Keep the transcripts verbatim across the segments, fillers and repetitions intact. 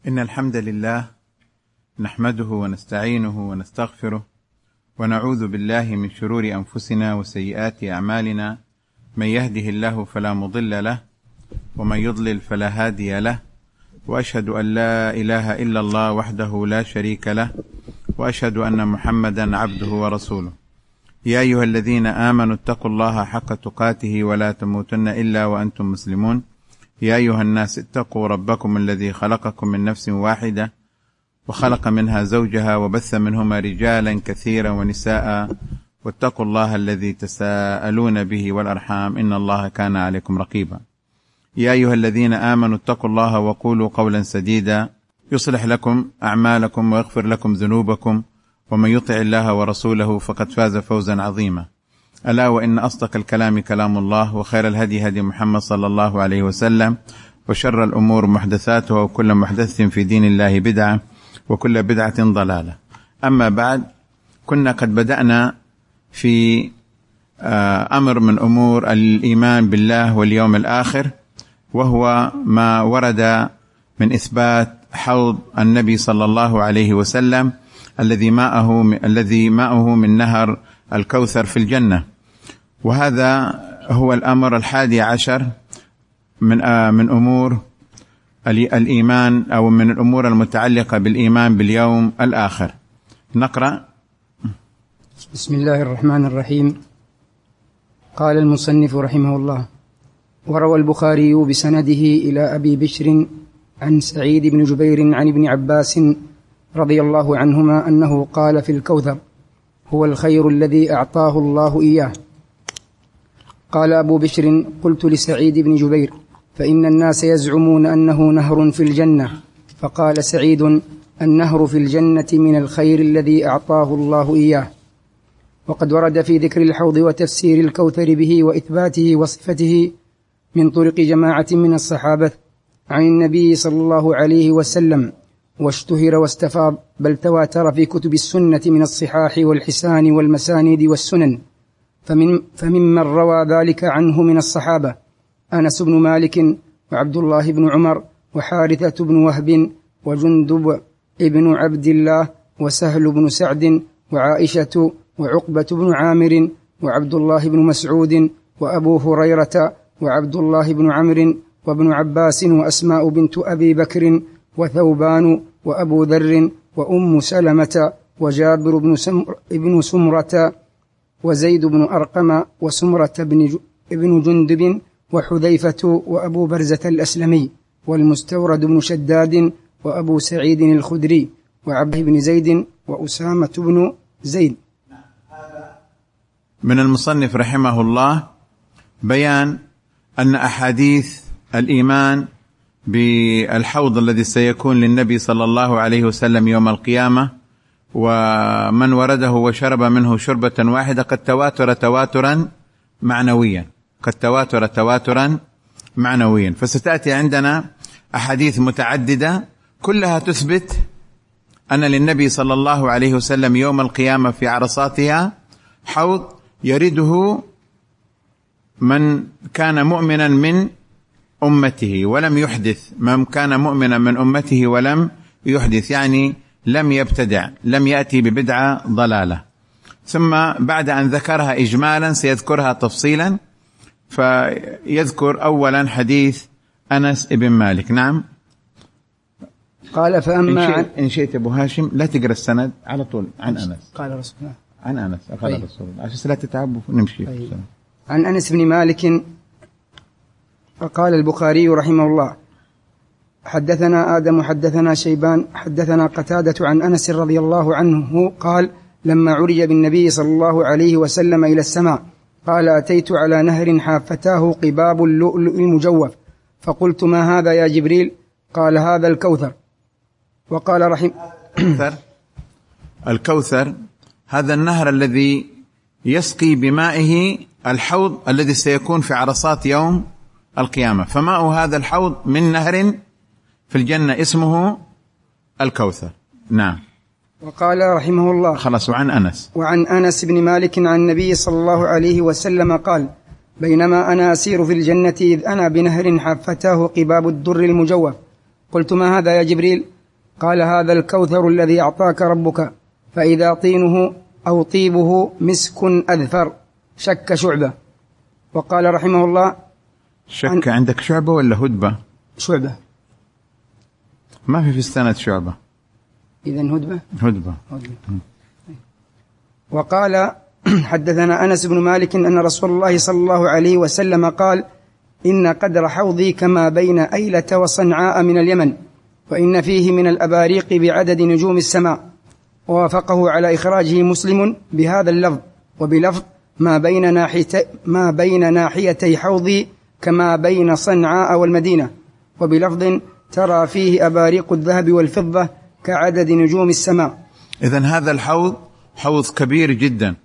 إن الحمد لله نحمده ونستعينه ونستغفره ونعوذ بالله من شرور أنفسنا وسيئات أعمالنا، من يهده الله فلا مضل له ومن يضلل فلا هادي له، وأشهد أن لا إله إلا الله وحده لا شريك له، وأشهد أن محمدا عبده ورسوله. يا أيها الذين آمنوا اتقوا الله حق تقاته ولا تموتن إلا وأنتم مسلمون. يا أيها الناس اتقوا ربكم الذي خلقكم من نفس واحدة وخلق منها زوجها وبث منهما رجالا كثيرا ونساء، واتقوا الله الذي تساءلون به والأرحام إن الله كان عليكم رقيبا. يا أيها الذين آمنوا اتقوا الله وقولوا قولا سديدا يصلح لكم أعمالكم ويغفر لكم ذنوبكم، ومن يطع الله ورسوله فقد فاز فوزا عظيما. ألا وإن أصدق الكلام كلام الله، وخير الهدي هدي محمد صلى الله عليه وسلم، وشر الأمور محدثاتها، وكل محدث في دين الله بدعة، وكل بدعة ضلالة. أما بعد، كنا قد بدأنا في أمر من أمور الإيمان بالله واليوم الآخر، وهو ما ورد من إثبات حوض النبي صلى الله عليه وسلم الذي ماءه الذي ماءه من نهر الكوثر في الجنة. وهذا هو الأمر الحادي عشر من من أمور الإيمان، أو من الأمور المتعلقة بالإيمان باليوم الآخر. نقرأ. بسم الله الرحمن الرحيم. قال المصنف رحمه الله: وروى البخاري بسنده إلى أبي بشر عن سعيد بن جبير عن ابن عباس رضي الله عنهما أنه قال في الكوثر: هو الخير الذي أعطاه الله إياه. قال أبو بشر: قلت لسعيد بن جبير: فإن الناس يزعمون أنه نهر في الجنة. فقال سعيد: النهر في الجنة من الخير الذي أعطاه الله إياه. وقد ورد في ذكر الحوض وتفسير الكوثر به وإثباته وصفته من طرق جماعة من الصحابة عن النبي صلى الله عليه وسلم، واشتهر واستفاض، بل تواتر في كتب السنة من الصحاح والحسان والمسانيد والسنن. فمن فممن روى ذلك عنه من الصحابة أنس بن مالك، وعبد الله بن عمر، وحارثة بن وهب، وجندب ابن عبد الله، وسهل بن سعد، وعائشة، وعقبة بن عامر، وعبد الله بن مسعود، وأبو هريرة، وعبد الله بن عمرو، وابن عباس، وأسماء بنت أبي بكر، وثوبان، وأبو ذر، وأم سلمة، وجابر بن, سمر بن سمرة، وزيد بن أرقم، وسمرة بن, بن جندب، وحذيفة، وأبو برزة الأسلمي، والمستورد بن شداد، وأبو سعيد الخدري، وعبد بن زيد، وأسامة بن زيد. من المصنف رحمه الله بيان أن أحاديث الإيمان بالحوض الذي سيكون للنبي صلى الله عليه وسلم يوم القيامة، ومن ورده وشرب منه شربة واحدة، قد تواتر تواترا معنويا قد تواتر تواترا معنويا فستأتي عندنا أحاديث متعددة كلها تثبت أن للنبي صلى الله عليه وسلم يوم القيامة في عرصاتها حوض يرده من كان مؤمنا من أمته ولم يحدث، من كان مؤمنا من أمته ولم يحدث، يعني لم يبتدع، لم يأتي ببدعة ضلالة. ثم بعد أن ذكرها إجمالا سيذكرها تفصيلا، فيذكر أولا حديث أنس بن مالك. نعم. قال: فأما إن, إن شئت أبو هاشم لا تقرأ السند على طول عن أنس. قال رسول الله عن أنس قال طيب. رسول الله عشان لا تتعبوا نمشي. طيب. عن أنس بن مالك قال البخاري رحمه الله: حدثنا آدم حدثنا شيبان حدثنا قتادة عن أنس رضي الله عنه قال: لما عرج بالنبي صلى الله عليه وسلم إلى السماء قال: أتيت على نهر حافتاه قباب اللؤلؤ المجوف، فقلت: ما هذا يا جبريل؟ قال: هذا الكوثر. وقال رحمه الكوثر الكوثر هذا النهر الذي يسقي بمائه الحوض الذي سيكون في عرصات يوم القيامة، فماء هذا الحوض من نهر في الجنة اسمه الكوثر. نعم. وقال رحمه الله: خلاص. وعن أنس وعن أنس بن مالك عن النبي صلى الله عليه وسلم قال: بينما أنا أسير في الجنة إذ أنا بنهر حافتاه قباب الدر المجوف، قلت: ما هذا يا جبريل؟ قال هذا الكوثر الذي أعطاك ربك، فإذا طينه أو طيبه مسك أذفر. شك شعبة. وقال رحمه الله شك عندك شعبة ولا هدبة؟ شعبة. ما في في السند شعبة، إذن هدبة. هدبة. وقال حدثنا أنس بن مالك أن رسول الله صلى الله عليه وسلم قال إن قدر حوضي كما بين أيلة وصنعاء من اليمن، وإن فيه من الأباريق بعدد نجوم السماء. ووافقه على إخراجه مسلم بهذا اللفظ، وبلفظ ما بين ناحيتي, ما بين ناحيتي حوضي كما بين صنعاء والمدينة، وبلفظ ترى فيه أباريق الذهب والفضة كعدد نجوم السماء. إذن هذا الحوض حوض كبير جدا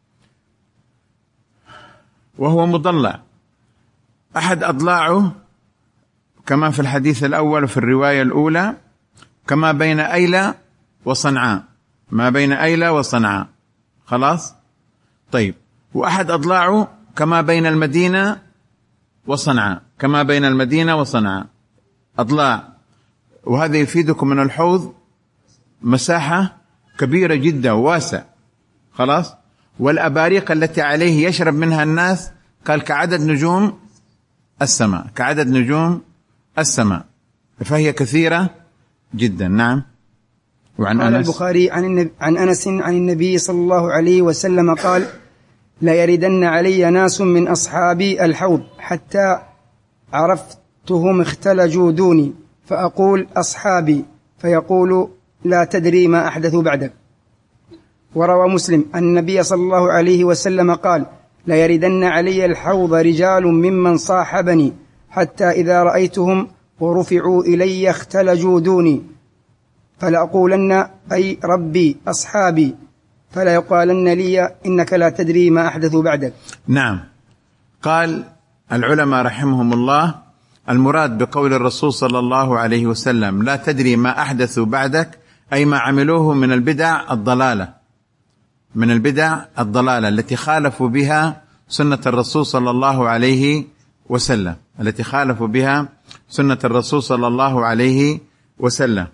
وهو مضلع، أحد أضلاعه كما في الحديث الأول وفي الرواية الأولى كما بين أيلة وصنعاء، ما بين أيلة وصنعاء، خلاص. طيب، وأحد أضلاعه كما بين المدينة وصنعاء، كما بين المدينة وصنعاء أضلاع. وهذا يفيدكم من الحوض مساحة كبيرة جدا وواسع، خلاص. والأباريق التي عليه يشرب منها الناس قال كعدد نجوم السماء، كعدد نجوم السماء، فهي كثيرة جدا. نعم. وعن قال أنس البخاري عن, النبي عن أنس عن النبي صلى الله عليه وسلم قال لا يردن علي ناس من أصحابي الحوض حتى عرفتهم اختلجوا دوني، فأقول أصحابي فيقول لا تدري ما أحدث بعدك. وروى مسلم أن النبي صلى الله عليه وسلم قال لا يردن علي الحوض رجال ممن صاحبني حتى إذا رأيتهم ورفعوا إلي اختلجوا دوني، فلأقولن أي ربي أصحابي، فلا يقالن لي إنك لا تدري ما أحدث بعدك. نعم. قال العلماء رحمهم الله المراد بقول الرسول صلى الله عليه وسلم لا تدري ما أحدث بعدك أي ما عملوه من البدع الضلالة، من البدع الضلالة التي خالفوا بها سنة الرسول صلى الله عليه وسلم، التي خالفوا بها سنة الرسول صلى الله عليه وسلم.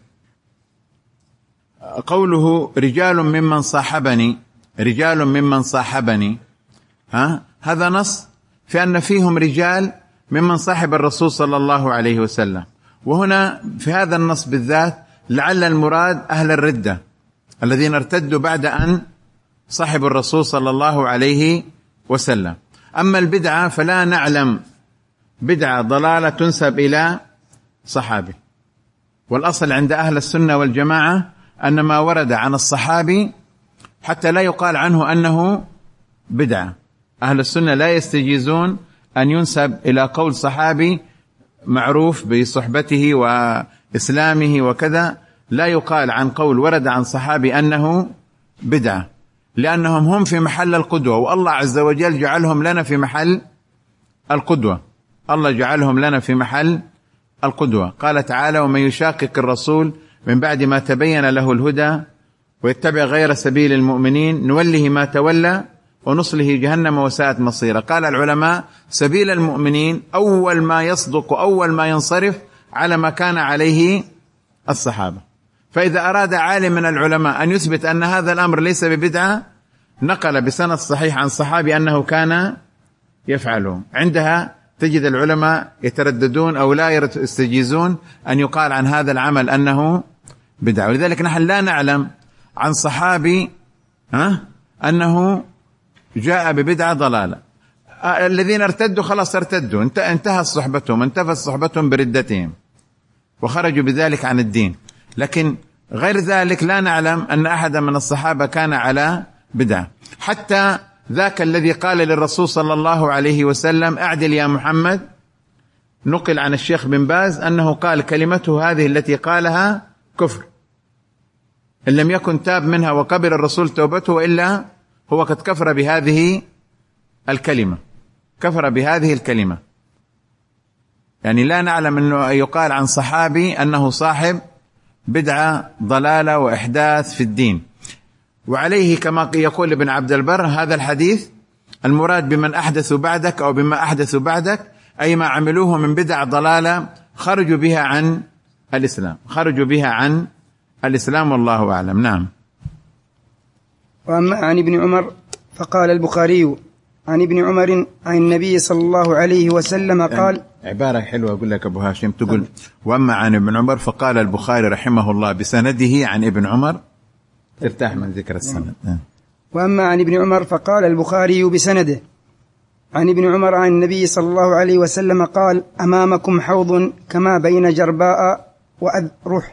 قوله رجال ممن صاحبني، رجال ممن صاحبني، ها هذا نص في أن فيهم رجال ممن صاحب الرسول صلى الله عليه وسلم. وهنا في هذا النص بالذات لعل المراد أهل الردة الذين ارتدوا بعد أن صاحب الرسول صلى الله عليه وسلم. أما البدعة فلا نعلم بدعة ضلالة تنسب إلى صحابي، والأصل عند أهل السنة والجماعة أن ما ورد عن الصحابي حتى لا يقال عنه أنه بدعة. أهل السنة لا يستجيزون أن ينسب إلى قول صحابي معروف بصحبته وإسلامه وكذا، لا يقال عن قول ورد عن صحابي أنه بدعة، لأنهم هم في محل القدوة، والله عز وجل جعلهم لنا في محل القدوة، الله جعلهم لنا في محل القدوة. قال تعالى ومن يشاقق الرسول من بعد ما تبين له الهدى ويتبع غير سبيل المؤمنين نوله ما تولى ونصله جهنم وساءت مصيرا. قال العلماء سبيل المؤمنين أول ما يصدق أول ما ينصرف على ما كان عليه الصحابة. فإذا أراد عالم من العلماء أن يثبت أن هذا الأمر ليس ببدعة نقل بسند صحيح عن صحابي أنه كان يفعله، عندها تجد العلماء يترددون أو لا يستجيزون أن يقال عن هذا العمل أنه بدعة. ولذلك نحن لا نعلم عن صحابي ها أنه جاء ببدعة ضلالة. الذين ارتدوا خلاص ارتدوا، انتهت صحبتهم، انتفت صحبتهم بردتهم وخرجوا بذلك عن الدين. لكن غير ذلك لا نعلم أن أحدا من الصحابة كان على بدعة. حتى ذاك الذي قال للرسول صلى الله عليه وسلم أعدل يا محمد، نقل عن الشيخ بن باز أنه قال كلمته هذه التي قالها كفر إن لم يكن تاب منها وقبل الرسول توبته، وإلا هو قد كفر بهذه الكلمة، كفر بهذه الكلمة. يعني لا نعلم أنه يقال عن صحابي أنه صاحب بدعة ضلالة وإحداث في الدين. وعليه كما يقول ابن عبد البر هذا الحديث المراد بمن أحدثوا بعدك أو بما أحدثوا بعدك أي ما عملوه من بدع ضلالة خرجوا بها عن الإسلام، خرجوا بها عن الإسلام والله أعلم. نعم. وأما عن ابن عمر فقال البخاري عن ابن عمر عن النبي صلى الله عليه وسلم قال، عبارة حلوة أقول لك أبو هاشم، تقول وأما عن ابن عمر فقال البخاري رحمه الله بسنده عن ابن عمر، ترتاح من ذكر السند. وأما عن ابن عمر فقال البخاري بسنده عن ابن عمر عن النبي صلى الله عليه وسلم قال: أمامكم حوض كما بين جرباء وأذرح.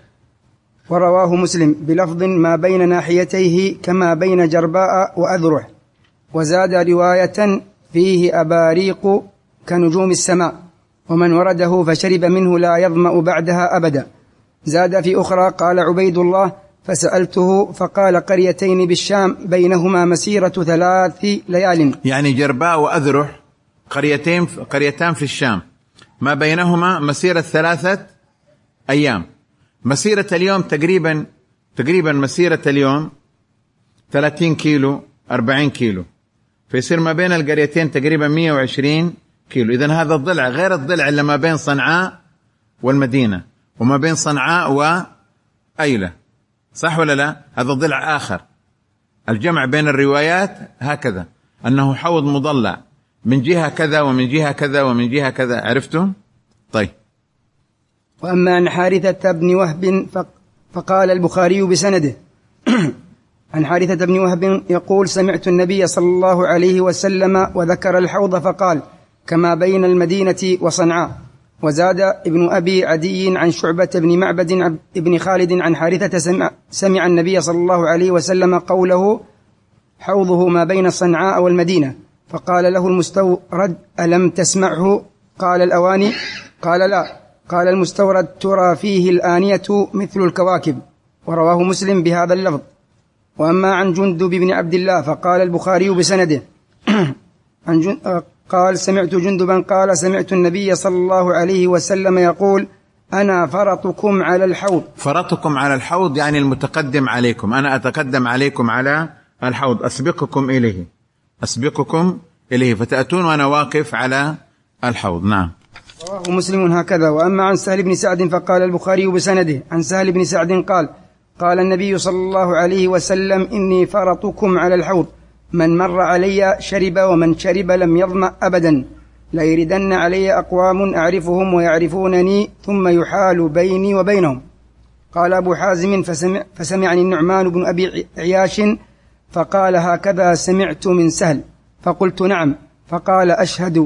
ورواه مسلم بلفظ ما بين ناحيتيه كما بين جرباء وأذرح. وزاد رواية فيه أباريق كنجوم السماء، ومن ورده فشرب منه لا يظمأ بعدها أبدا. زاد في أخرى قال عبيد الله: فسألته فقال: قريتين بالشام بينهما مسيرة ثلاث ليال. يعني جرباء وأذرح قريتين قريتان في الشام، ما بينهما مسيرة ثلاثة أيام. مسيرة اليوم تقريبا تقريبا مسيرة اليوم ثلاثين كيلو أربعين كيلو، فيصير ما بين القريتين تقريبا مئة وعشرين كيلو. إذن هذا الضلع غير الضلع اللي ما بين صنعاء والمدينة وما بين صنعاء وأيلة، صح ولا لا؟ هذا ضلع آخر. الجمع بين الروايات هكذا، أنه حوض مضلع من جهة كذا ومن جهة كذا ومن جهة كذا. عرفتم؟ طيب. وأما عن حارثة بن وهب فقال البخاري بسنده عن حارثة بن وهب يقول: سمعت النبي صلى الله عليه وسلم وذكر الحوض فقال: كما بين المدينة وصنعاء. وزاد ابن أبي عدي عن شعبة بن معبد بن خالد عن حارثة سمع, سمع النبي صلى الله عليه وسلم قوله: حوضه ما بين صنعاء والمدينة. فقال له المستورد: ألم تسمعه؟ قال: الأواني. قال: لا. قال المستورد: ترى فيه الآنية مثل الكواكب. ورواه مسلم بهذا اللفظ. وأما عن جندب بن عبد الله فقال البخاري بسنده عن جن... قال: سمعت جندبا قال: سمعت النبي صلى الله عليه وسلم يقول: أنا فرطكم على الحوض. فرطكم على الحوض يعني المتقدم عليكم، أنا أتقدم عليكم على الحوض، أسبقكم إليه أسبقكم إليه فتأتون وأنا واقف على الحوض. نعم. رواه مسلم هكذا. وأما عن سهل بن سعد فقال البخاري بسنده عن سهل بن سعد قال: قال النبي صلى الله عليه وسلم: إني فرطكم على الحوض، من مر علي شرب ومن شرب لم يظمأ أبدا، ليردن علي أقوام أعرفهم ويعرفونني ثم يحال بيني وبينهم. قال أبو حازم: فسمع فسمعني النعمان بن أبي عياش فقال: هكذا سمعت من سهل. فقلت: نعم. فقال: أشهد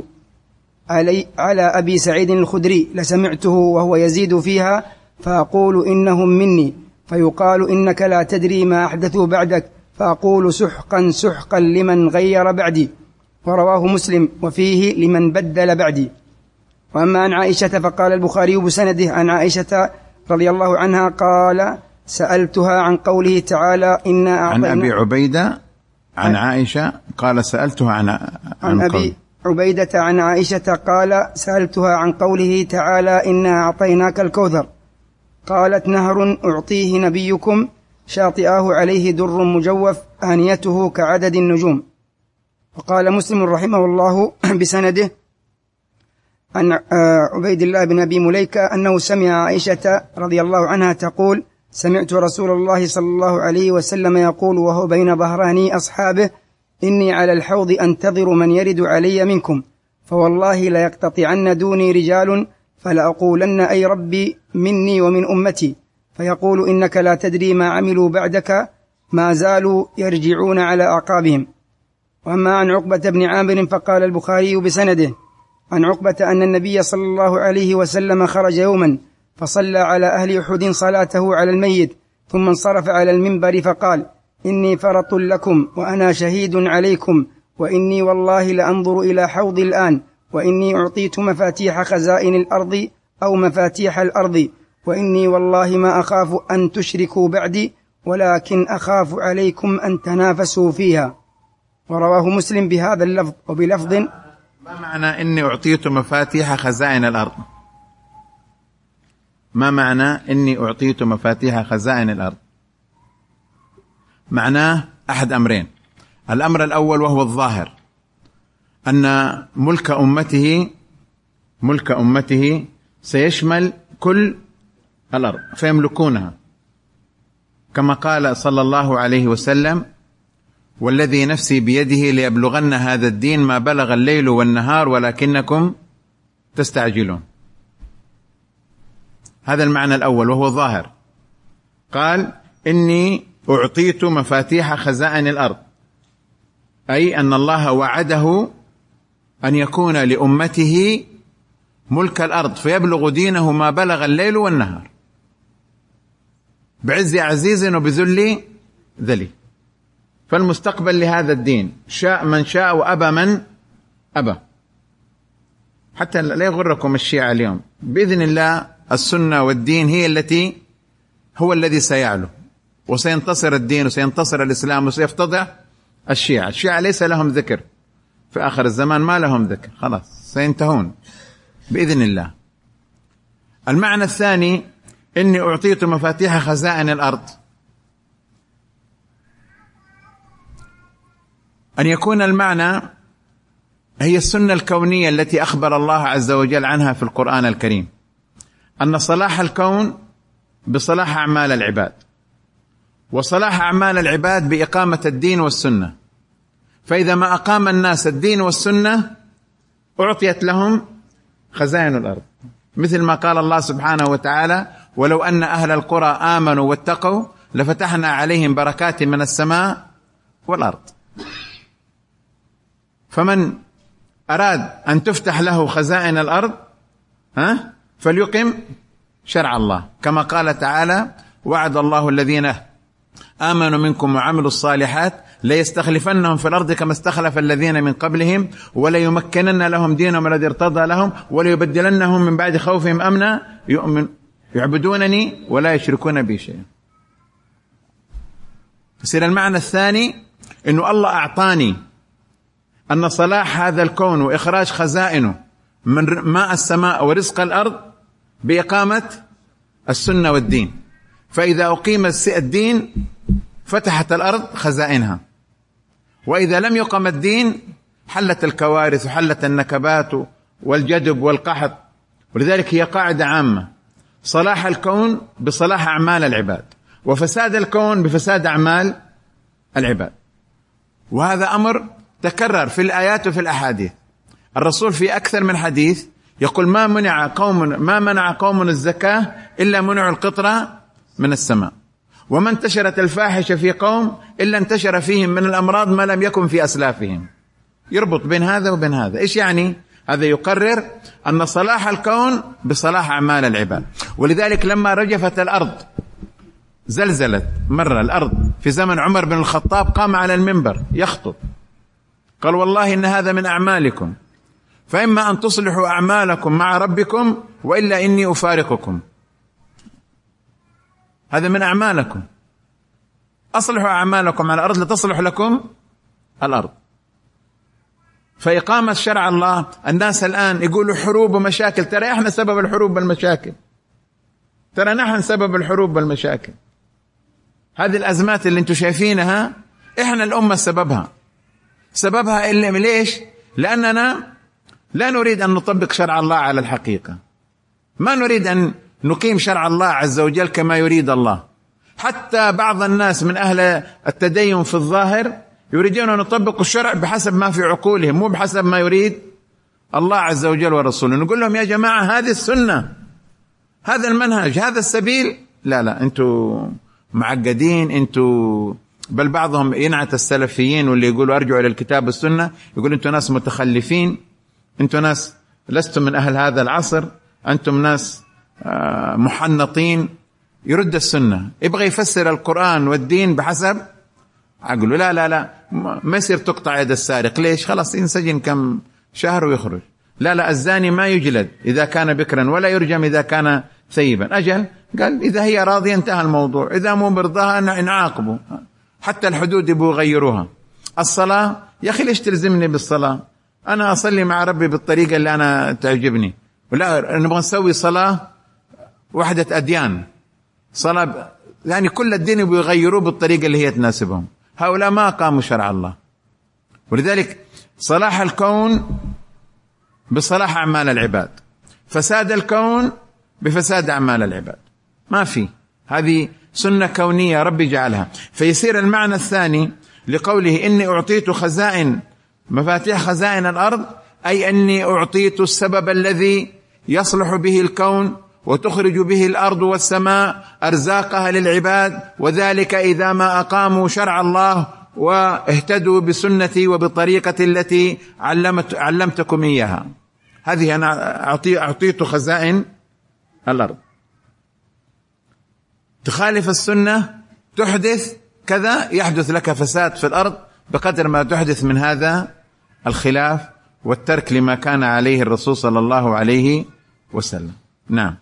علي على أبي سعيد الخدري لسمعته وهو يزيد فيها فأقول: إنهم مني، فيقال: إنك لا تدري ما أحدثوا بعدك، فأقول: سحقا سحقا لمن غير بعدي. ورواه مسلم وفيه: لمن بدل بعدي. وأما عن عائشة فقال البخاري بسنده عن عائشة رضي الله عنها قال: سألتها عن قوله تعالى: إنا أعطينا. عن أبي عبيدة عن عائشة قال: سألتها عن عن, عن أبي عبيدة عن عائشة قال: سألتها عن قوله تعالى: إنا أعطيناك الكوثر. قالت: نهر أعطيه نبيكم شاطئاه عليه در مجوف آنيته كعدد النجوم. وقال مسلم رحمه الله بسنده عن عبيد الله بن أبي مليكة أنه سمع عائشة رضي الله عنها تقول: سمعت رسول الله صلى الله عليه وسلم يقول وهو بين ظهراني أصحابه: إني على الحوض أنتظر من يرد علي منكم، فوالله ليقتطعن دوني رجال فلأقولن: أي ربي مني ومن أمتي. فيقول: إنك لا تدري ما عملوا بعدك، ما زالوا يرجعون على أعقابهم. وأما عن عقبة بن عامر فقال البخاري بسنده عن عقبة أن النبي صلى الله عليه وسلم خرج يوما فصلى على أهل أحد صلاته على الميت، ثم انصرف على المنبر فقال: إني فرط لكم وأنا شهيد عليكم، وإني والله لأنظر إلى حوضي الآن، وإني أعطيت مفاتيح خزائن الأرض أو مفاتيح الأرض، وإني والله ما أخاف أن تشركوا بعدي، ولكن أخاف عليكم أن تنافسوا فيها. ورواه مسلم بهذا اللفظ وبلفظ: ما معنى إني أعطيت مفاتيح خزائن الأرض؟ ما معنى إني أعطيت مفاتيح خزائن الأرض؟ معناه أحد أمرين. الأمر الأول وهو الظاهر أن ملك أمته ملك أمته سيشمل كل الأرض فيملكونها، كما قال صلى الله عليه وسلم: والذي نفسي بيده ليبلغن هذا الدين ما بلغ الليل والنهار ولكنكم تستعجلون. هذا المعنى الأول وهو ظاهر. قال: إني أعطيت مفاتيح خزائن الأرض، أي أن الله وعده أن يكون لأمته ملك الأرض فيبلغ دينه ما بلغ الليل والنهار بعز عزيز وبذل ذلي. فالمستقبل لهذا الدين شاء من شاء وأبى من أبى. حتى لا يغركم الشيعة اليوم، بإذن الله السنة والدين هي التي هو الذي سيعلو وسينتصر الدين وسينتصر الإسلام وسيفتضح الشيعة. الشيعة ليس لهم ذكر في آخر الزمان، ما لهم ذكر، خلاص سينتهون بإذن الله. المعنى الثاني: إني أعطيت مفاتيح خزائن الأرض، أن يكون المعنى هي السنة الكونية التي أخبر الله عز وجل عنها في القرآن الكريم، أن صلاح الكون بصلاح أعمال العباد، وصلاح أعمال العباد بإقامة الدين والسنة. فإذا ما أقام الناس الدين والسنة أعطيت لهم خزائن الأرض، مثل ما قال الله سبحانه وتعالى: ولو أن أهل القرى آمنوا واتقوا لفتحنا عليهم بركات من السماء والأرض. فمن أراد أن تفتح له خزائن الأرض ها فليقم شرع الله، كما قال تعالى: وعد الله الذين آمنوا منكم وعملوا الصالحات ليستخلفنهم في الأرض كما استخلف الذين من قبلهم وليمكنن لهم دينهم الذي ارتضى لهم وليبدلنهم من بعد خوفهم أمنا يؤمن يعبدونني ولا يشركون بي شيئا. يصير المعنى الثاني إنه الله أعطاني أن صلاح هذا الكون وإخراج خزائنه من ماء السماء ورزق الأرض بإقامة السنة والدين. فإذا أقيم الدين فتحت الأرض خزائنها، وإذا لم يقم الدين حلت الكوارث وحلت النكبات والجدب والقحط. ولذلك هي قاعدة عامة: صلاح الكون بصلاح أعمال العباد، وفساد الكون بفساد أعمال العباد. وهذا أمر تكرر في الآيات وفي الأحاديث. الرسول في أكثر من حديث يقول: ما منع قوم ما منع قوم الزكاة إلا منعوا القطرة من السماء، وما انتشرت الفاحشة في قوم إلا انتشر فيهم من الأمراض ما لم يكن في أسلافهم. يربط بين هذا وبين هذا. إيش يعني؟ هذا يقرر أن صلاح الكون بصلاح أعمال العباد. ولذلك لما رجفت الأرض، زلزلت مرة الأرض في زمن عمر بن الخطاب، قام على المنبر يخطب قال: والله إن هذا من أعمالكم، فإما أن تصلحوا أعمالكم مع ربكم وإلا إني أفارقكم. هذا من أعمالكم، أصلحوا أعمالكم على الأرض لتصلح لكم الأرض. فإقامة شرع الله. الناس الآن يقولوا حروب ومشاكل، ترى إحنا سبب الحروب والمشاكل، ترى نحن سبب الحروب والمشاكل. هذه الأزمات اللي انتم شايفينها إحنا الأمة سببها. سببها إلا ليش؟ لأننا لا نريد أن نطبق شرع الله على الحقيقة، ما نريد أن نقيم شرع الله عز وجل كما يريد الله. حتى بعض الناس من أهل التدين في الظاهر يريدون أن يطبقوا الشرع بحسب ما في عقولهم، مو بحسب ما يريد الله عز وجل ورسوله. نقول لهم: يا جماعة هذه السنة، هذا المنهج، هذا السبيل. لا لا أنتوا معقدين أنتوا. بل بعضهم ينعت السلفيين واللي يقولوا أرجعوا إلى الكتاب والسنة، يقول: أنتوا ناس متخلفين، أنتوا ناس لستم من أهل هذا العصر، أنتم ناس محنطين. يرد السنة، يبغى يفسر القرآن والدين بحسب عقله. لا لا لا ما يصير تقطع يد السارق. ليش؟ خلاص ينسجن كم شهر ويخرج. لا لا الزاني ما يجلد إذا كان بكرا ولا يرجم إذا كان ثيبا. أجل قال إذا هي راضية انتهى الموضوع، إذا مو برضاها نعاقبه. حتى الحدود يبغوا يغيروها. الصلاة يا أخي ليش تلزمني بالصلاة؟ أنا أصلي مع ربي بالطريقة اللي أنا تعجبني، ولا نبغى نسوي صلاة وحدة أديان، صلاة يعني كل الدين يبغوا يغيروه بالطريقة اللي هي تناسبهم. هؤلاء ما قاموا شرع الله. ولذلك صلاح الكون بصلاح أعمال العباد، فساد الكون بفساد أعمال العباد. ما في هذه سنة كونية ربي جعلها. فيصير المعنى الثاني لقوله إني أعطيت خزائن مفاتيح خزائن الأرض، أي أني أعطيت السبب الذي يصلح به الكون وتخرج به الأرض والسماء أرزاقها للعباد، وذلك إذا ما أقاموا شرع الله واهتدوا بسنتي وبطريقة التي علمت علمتكم إياها. هذه أنا أعطيت خزائن الأرض. تخالف السنة تحدث كذا، يحدث لك فساد في الأرض بقدر ما تحدث من هذا الخلاف والترك لما كان عليه الرسول صلى الله عليه وسلم. نعم.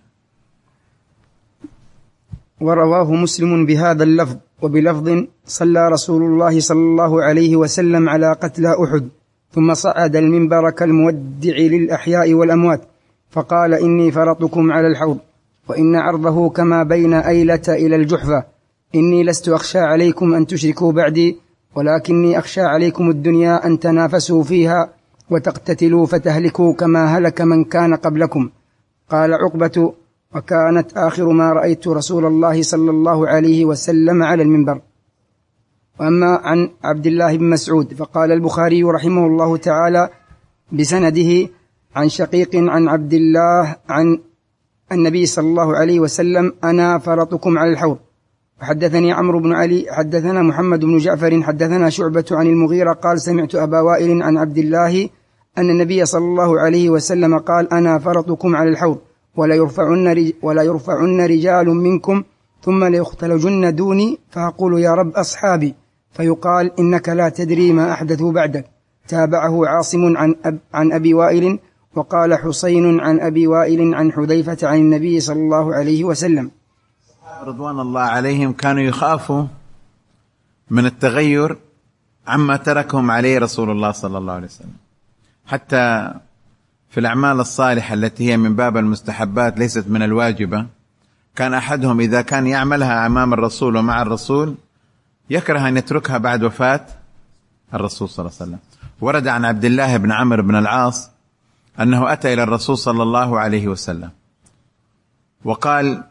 ورواه مسلم بهذا اللفظ وبلفظ: صلى رسول الله صلى الله عليه وسلم على قتلى أحد ثم صعد المنبر كالمودع للأحياء والأموات فقال: إني فرطكم على الحوض، وإن عرضه كما بين أيلة إلى الجحفة. إني لست أخشى عليكم أن تشركوا بعدي، ولكني أخشى عليكم الدنيا أن تنافسوا فيها وتقتتلوا فتهلكوا كما هلك من كان قبلكم. قال عقبة: وكانت آخر ما رأيت رسول الله صلى الله عليه وسلم على المنبر. وأما عن عبد الله بن مسعود فقال البخاري رحمه الله تعالى بسنده عن شقيق عن عبد الله عن النبي صلى الله عليه وسلم: أنا فرطكم على الحوض. وحدثني عمرو بن علي حدثنا محمد بن جعفر حدثنا شعبة عن المغيرة قال: سمعت أبا وائل عن عبد الله أن النبي صلى الله عليه وسلم قال: أنا فرطكم على الحوض، ولا يرفعن, ولا يرفعن رجال منكم ثم ليختلجن دوني، فأقول: يا رب أصحابي، فيقال: إنك لا تدري ما أحدثوا بعدك. تابعه عاصم عن, أب عن أبي وائل، وقال حسين عن أبي وائل عن حذيفة عن النبي صلى الله عليه وسلم. رضوان الله عليهم كانوا يخافوا من التغير عما تركهم عليه رسول الله صلى الله عليه وسلم، حتى في الأعمال الصالحة التي هي من باب المستحبات ليست من الواجبة، كان أحدهم إذا كان يعملها أمام الرسول ومع الرسول يكره أن يتركها بعد وفاة الرسول صلى الله عليه وسلم. ورد عن عبد الله بن عمرو بن العاص أنه أتى إلى الرسول صلى الله عليه وسلم وقال: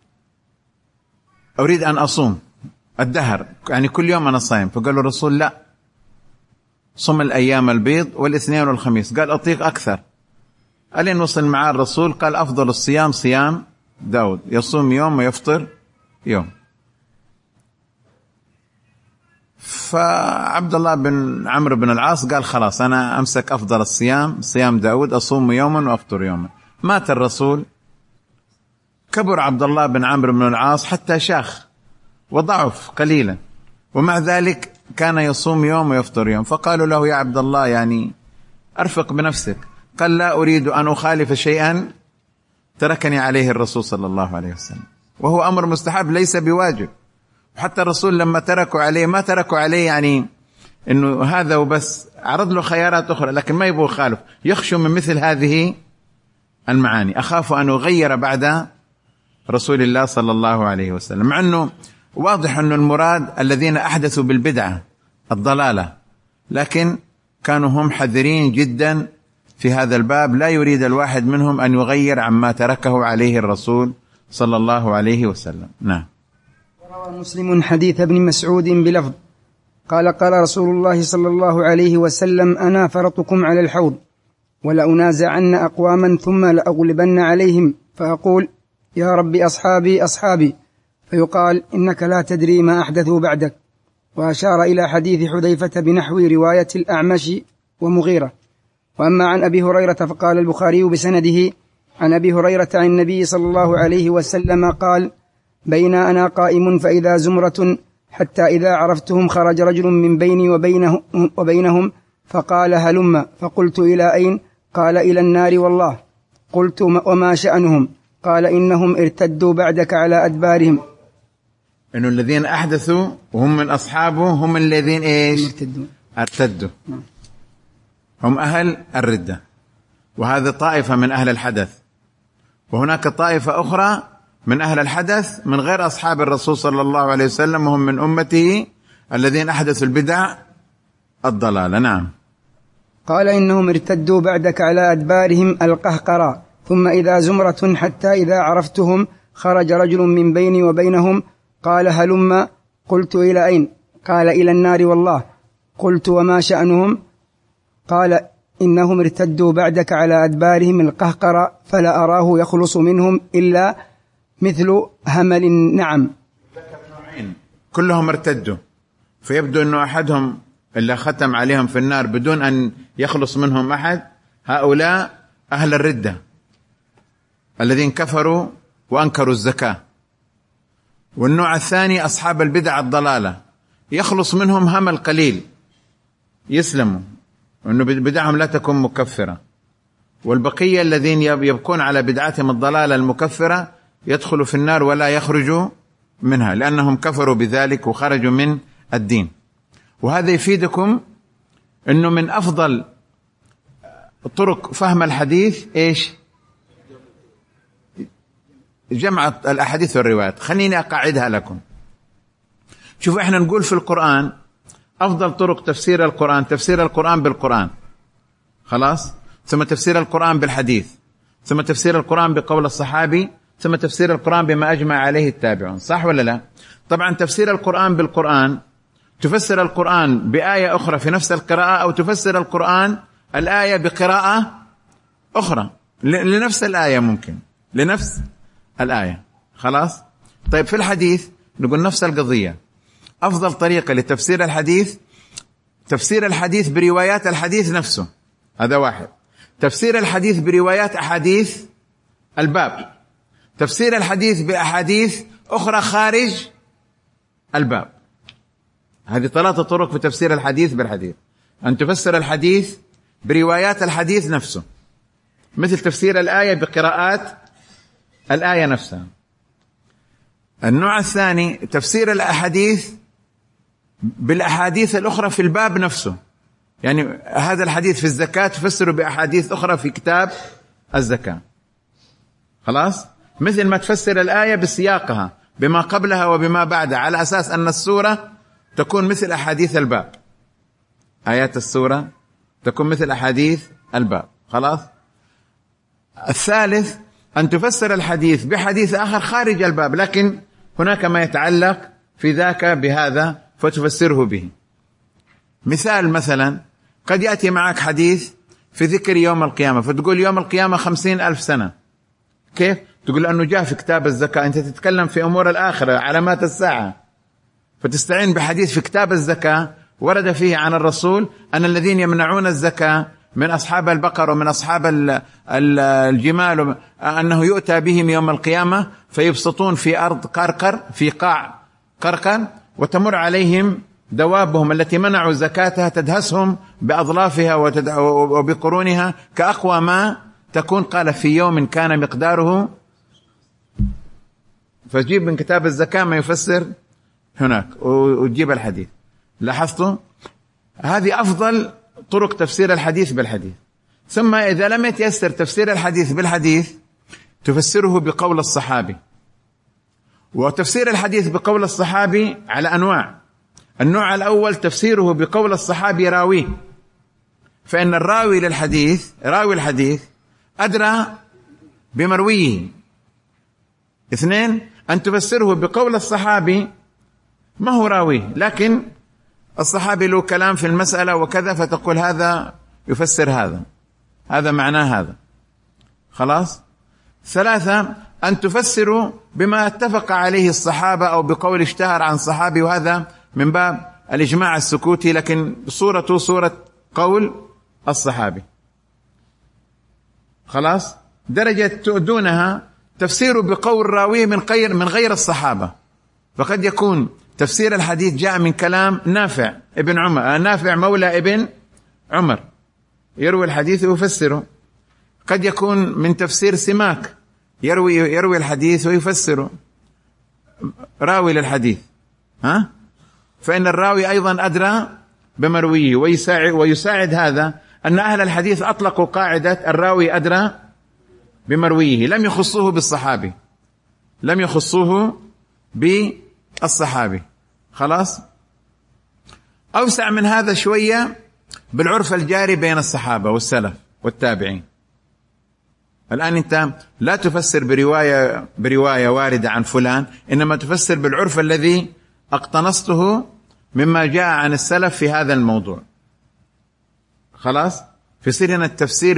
أريد أن أصوم الدهر، يعني كل يوم أنا صايم. فقال له الرسول: لا، صم الأيام البيض والاثنين والخميس. قال: أطيق أكثر. ألين وصل معاه الرسول قال: أفضل الصيام صيام داود، يصوم يوم ويفطر يوم. فعبد الله بن عمرو بن العاص قال: خلاص أنا أمسك أفضل الصيام صيام داود، أصوم يوما وأفطر يوما. مات الرسول، كبر عبد الله بن عمرو بن العاص حتى شاخ وضعف قليلا، ومع ذلك كان يصوم يوم ويفطر يوم. فقالوا له: يا عبد الله يعني أرفق بنفسك. قال: لا أريد أن أخالف شيئا تركني عليه الرسول صلى الله عليه وسلم، وهو أمر مستحب ليس بواجب. وحتى الرسول لما تركوا عليه ما تركوا عليه يعني إنه هذا وبس، عرض له خيارات أخرى، لكن ما يبغوا خالف، يخشوا من مثل هذه المعاني. أخاف أن أغير بعد رسول الله صلى الله عليه وسلم، مع أنه واضح أن المراد الذين أحدثوا بالبدعة الضلالة، لكن كانوا هم حذرين جدا في هذا الباب، لا يريد الواحد منهم أن يغير عما تركه عليه الرسول صلى الله عليه وسلم. نعم. وروى مسلم حديث ابن مسعود بلفظ قال: قال رسول الله صلى الله عليه وسلم: أنا فرطكم على الحوض، ولأنازعن أقواما ثم لأغلبن عليهم، فأقول: يا رب أصحابي أصحابي، فيقال: إنك لا تدري ما أحدثوا بعدك. وأشار إلى حديث حذيفة بنحو رواية الأعمش ومغيرة. وأما عن أبي هريرة فقال البخاري بسنده عن أبي هريرة عن النبي صلى الله عليه وسلم قال: بين أنا قائم فإذا زمرة حتى إذا عرفتهم خرج رجل من بيني وبينه وبينهم فقال: هلم. فقلت: إلى أين؟ قال: إلى النار والله. قلت: وما شأنهم؟ قال: إنهم ارتدوا بعدك على أدبارهم. إنه الذين أحدثوا وهم من أصحابه هم الذين إيش؟ ارتدوا. ارتدوا. هم أهل الردة، وهذا طائفة من أهل الحدث، وهناك طائفة أخرى من أهل الحدث من غير أصحاب الرسول صلى الله عليه وسلم، وهم من أمته الذين أحدثوا البدع الضلالة. نعم. قال: إنهم ارتدوا بعدك على أدبارهم القهقرى، ثم إذا زمرة حتى إذا عرفتهم خرج رجل من بيني وبينهم قال هلم. قلت إلى أين؟ قال إلى النار والله. قلت وما شأنهم؟ قال إنهم ارتدوا بعدك على أدبارهم القهقر فلا أراه يخلص منهم إلا مثل همل النعم. كلهم ارتدوا، فيبدو أنه أحدهم اللي ختم عليهم في النار بدون أن يخلص منهم أحد، هؤلاء أهل الردة الذين كفروا وأنكروا الزكاة. والنوع الثاني أصحاب البدع الضلالة، يخلص منهم همل قليل يسلموا، وأنه بدعهم لا تكون مكفرة. والبقية الذين يبقون على بدعتهم الضلالة المكفرة يدخلوا في النار ولا يخرجوا منها، لأنهم كفروا بذلك وخرجوا من الدين. وهذا يفيدكم أنه من أفضل طرق فهم الحديث إيش؟ جمع الأحاديث والروايات. خليني أقعدها لكم. شوفوا، إحنا نقول في القرآن أفضل طرق تفسير القرآن تفسير القرآن بالقرآن، خلاص، ثم تفسير القرآن بالحديث، ثم تفسير القرآن بقول الصحابي، ثم تفسير القرآن بما أجمع عليه التابعون، صح ولا لا؟ طبعا تفسير القرآن بالقرآن تفسر القرآن بآية أخرى في نفس القراءة، أو تفسر القرآن الآية بقراءة أخرى لنفس الآية، ممكن لنفس الآية، خلاص. طيب في الحديث نقول نفس القضية. أفضل طريقة لتفسير الحديث تفسير الحديث بروايات الحديث نفسه، هذا واحد. تفسير الحديث بروايات أحاديث الباب، تفسير الحديث بأحاديث أخرى خارج الباب. هذه ثلاثة طرق في تفسير الحديث بالحديث. أن تفسر الحديث بروايات الحديث نفسه، مثل تفسير الآية بقراءات الآية نفسها. النوع الثاني تفسير الأحاديث بالأحاديث الأخرى في الباب نفسه، يعني هذا الحديث في الزكاة تفسره بأحاديث أخرى في كتاب الزكاة، خلاص، مثل ما تفسر الآية بسياقها بما قبلها وبما بعدها، على أساس أن السورة تكون مثل أحاديث الباب، آيات السورة تكون مثل أحاديث الباب، خلاص. الثالث أن تفسر الحديث بحديث آخر خارج الباب، لكن هناك ما يتعلق في ذاك بهذا فتفسره به. مثال، مثلا قد يأتي معك حديث في ذكر يوم القيامة، فتقول يوم القيامة خمسين ألف سنة. كيف؟ تقول أنه جاء في كتاب الزكاة، أنت تتكلم في أمور الآخرة، علامات الساعة، فتستعين بحديث في كتاب الزكاة ورد فيه عن الرسول أن الذين يمنعون الزكاة من أصحاب البقر ومن أصحاب الجمال أنه يؤتى بهم يوم القيامة فيبسطون في أرض قرقر، في قاع قرقر، وتمر عليهم دوابهم التي منعوا زكاتها تدهسهم بأظلافها وبقرونها كأقوى ما تكون. قال في يوم كان مقداره، فجيب من كتاب الزكاة ما يفسر هناك وتجيب الحديث. لاحظتوا؟ هذه أفضل طرق تفسير الحديث بالحديث. ثم إذا لم يتيسر تفسير الحديث بالحديث تفسره بقول الصحابي. وتفسير الحديث بقول الصحابي على أنواع. النوع الأول تفسيره بقول الصحابي راويه، فإن الراوي للحديث راوي الحديث أدرى بمرويه. اثنين، أن تفسره بقول الصحابي ما هو راويه، لكن الصحابي له كلام في المسألة وكذا، فتقول هذا يفسر هذا، هذا معناه هذا، خلاص. ثلاثة، أن تفسر بما اتفق عليه الصحابة أو بقول اشتهر عن صحابي، وهذا من باب الإجماع السكوتي، لكن صورته صورة قول الصحابي، خلاص. درجة دونها تفسير بقول راوي من غير من غير الصحابة، فقد يكون تفسير الحديث جاء من كلام نافع ابن عمر، نافع مولى ابن عمر يروي الحديث ويفسره. قد يكون من تفسير سماك يروي يروي الحديث ويفسره راوي للحديث، ها؟ فإن الراوي أيضا أدرى بمرويه، ويساعد, ويساعد هذا أن أهل الحديث أطلقوا قاعدة الراوي أدرى بمرويه، لم يخصوه بالصحابي، لم يخصوه بالصحابي، خلاص. أوسع من هذا شوية بالعرف الجاري بين الصحابة والسلف والتابعين. الآن أنت لا تفسر برواية برواية واردة عن فلان، إنما تفسر بالعرف الذي اقتنصته مما جاء عن السلف في هذا الموضوع. خلاص، فيصير هنا التفسير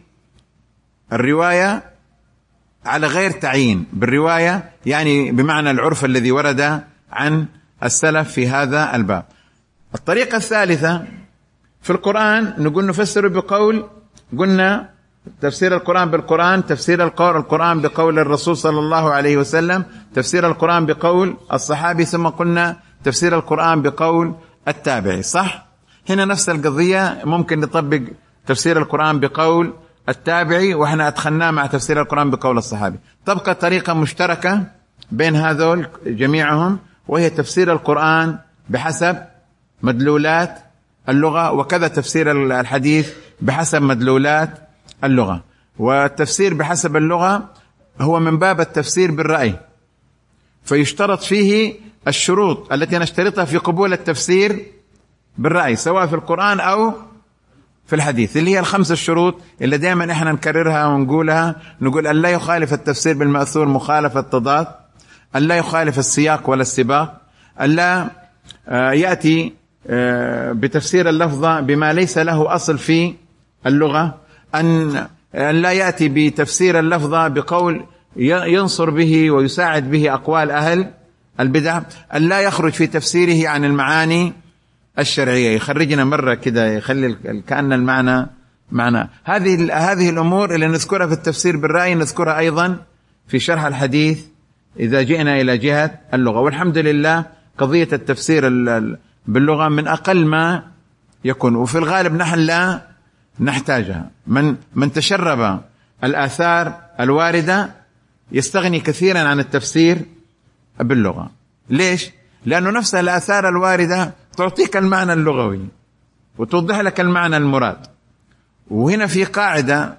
بالرواية على غير تعيين، بالرواية يعني بمعنى العرف الذي ورد عن السلف في هذا الباب. الطريقة الثالثة في القرآن نقول نفسر بقول، قلنا تفسير القرآن بالقرآن، تفسير القرآن بقول الرسول صلى الله عليه وسلم، تفسير القرآن بقول الصحابي، ثم قلنا تفسير القرآن بقول التابعي. صح؟ هنا نفس القضية، ممكن نطبق تفسير القرآن بقول التابعي وإحنا أدخلناه مع تفسير القرآن بقول الصحابي. تبقى طريقة مشتركة بين هذول جميعهم، وهي تفسير القرآن بحسب مدلولات اللغة، وكذا تفسير الحديث بحسب مدلولات اللغة. والتفسير بحسب اللغة هو من باب التفسير بالرأي، فيشترط فيه الشروط التي نشترطها في قبول التفسير بالرأي سواء في القرآن أو في الحديث، اللي هي الخمس الشروط اللي دائما احنا نكررها ونقولها. نقول أن لا يخالف التفسير بالمأثور مخالفة تضاد، أن لا يخالف السياق ولا السباق، أن لا يأتي بتفسير اللفظة بما ليس له أصل في اللغة، أن لا يأتي بتفسير اللفظة بقول ينصر به ويساعد به أقوال أهل البدع، أن لا يخرج في تفسيره عن المعاني الشرعية، يخرجنا مرة كده يخلي كأن المعنى معنى. هذه هذه الأمور اللي نذكرها في التفسير بالرأي نذكرها أيضا في شرح الحديث إذا جئنا إلى جهة اللغة. والحمد لله قضية التفسير باللغة من أقل ما يكون، وفي الغالب نحن لا نحتاجها. من من تشرب الآثار الواردة يستغني كثيرا عن التفسير باللغة. ليش؟ لأنه نفس الآثار الواردة تعطيك المعنى اللغوي وتوضح لك المعنى المراد. وهنا في قاعدة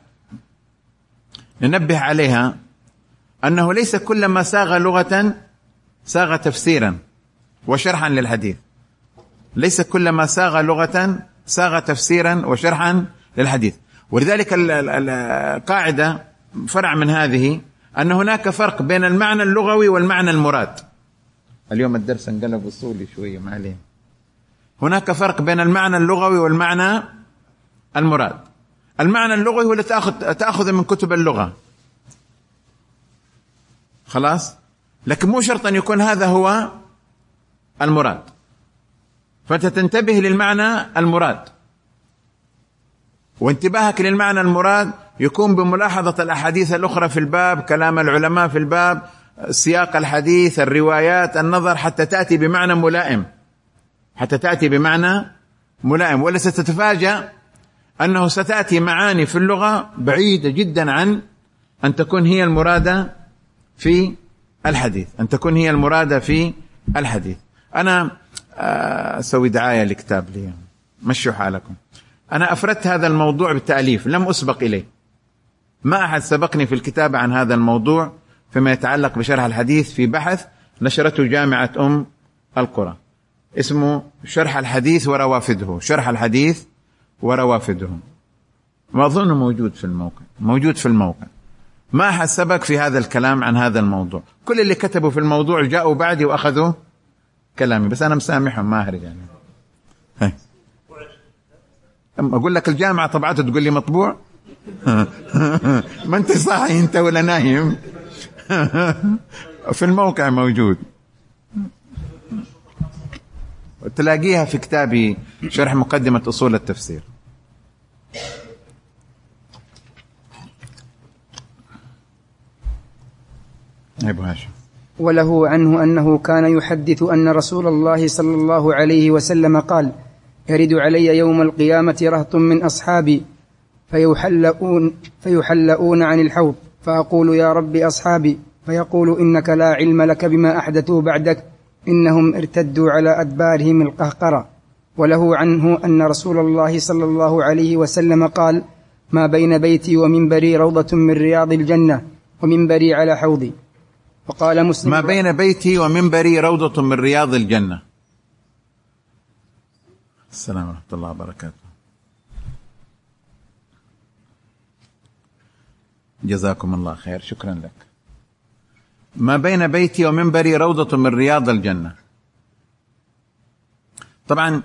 ننبه عليها، أنه ليس كل ما ساغ لغة ساغ تفسيرا وشرحا للحديث، ليس كل ما ساغ لغة ساغ تفسيرا وشرحا للحديث. ولذلك القاعدة فرع من هذه أن هناك فرق بين المعنى اللغوي والمعنى المراد. اليوم الدرس انقلب أصولي شوية، ما عليه. هناك فرق بين المعنى اللغوي والمعنى المراد. المعنى اللغوي هو اللي تأخذ تأخذ من كتب اللغة، خلاص، لكن مو شرط أن يكون هذا هو المراد، فتتنتبه للمعنى المراد. وانتباهك للمعنى المراد يكون بملاحظة الأحاديث الأخرى في الباب، كلام العلماء في الباب، سياق الحديث، الروايات، النظر، حتى تأتي بمعنى ملائم، حتى تأتي بمعنى ملائم. ولا ستتفاجأ أنه ستأتي معاني في اللغة بعيدة جدا عن أن تكون هي المرادة في الحديث، أن تكون هي المرادة في الحديث. أنا أسوي دعاية لكتاب لي، مشوا حالكم. أنا أفردت هذا الموضوع بالتأليف، لم أسبق إليه، ما أحد سبقني في الكتاب عن هذا الموضوع فيما يتعلق بشرح الحديث، في بحث نشرته جامعة أم القرى اسمه شرح الحديث وروافده، شرح الحديث وروافده، ما أظنه موجود في الموقع، موجود في الموقع. ما أحد سبق في هذا الكلام عن هذا الموضوع، كل اللي كتبوا في الموضوع جاءوا بعدي وأخذوا كلامي، بس أنا مسامحهم ما أهرج يعني. هاي. أقول لك الجامعة طبعته تقول لي مطبوع؟ ما أنت صاحي أنت ولا نايم؟ في الموقع موجود، تلاقيها في كتابي شرح مقدمة أصول التفسير. أبو هاشم. وله عنه أنه كان يحدث أن رسول الله صلى الله عليه وسلم قال: يرد علي يوم القيامة رهط من أصحابي فيحلؤون, فيحلؤون عن الحوض، فأقول: يا رب أصحابي، فيقول: إنك لا علم لك بما أحدثوا بعدك، إنهم ارتدوا على أدبارهم القهقرة. وله عنه أن رسول الله صلى الله عليه وسلم قال: ما بين بيتي ومنبري روضة من رياض الجنة، ومنبري على حوضي. وقال مسلم: ما بين بيتي ومنبري روضة من رياض الجنة. السلام ورحمة الله وبركاته. جزاكم الله خير، شكرا لك. ما بين بيتي ومنبري روضة من رياض الجنة. طبعا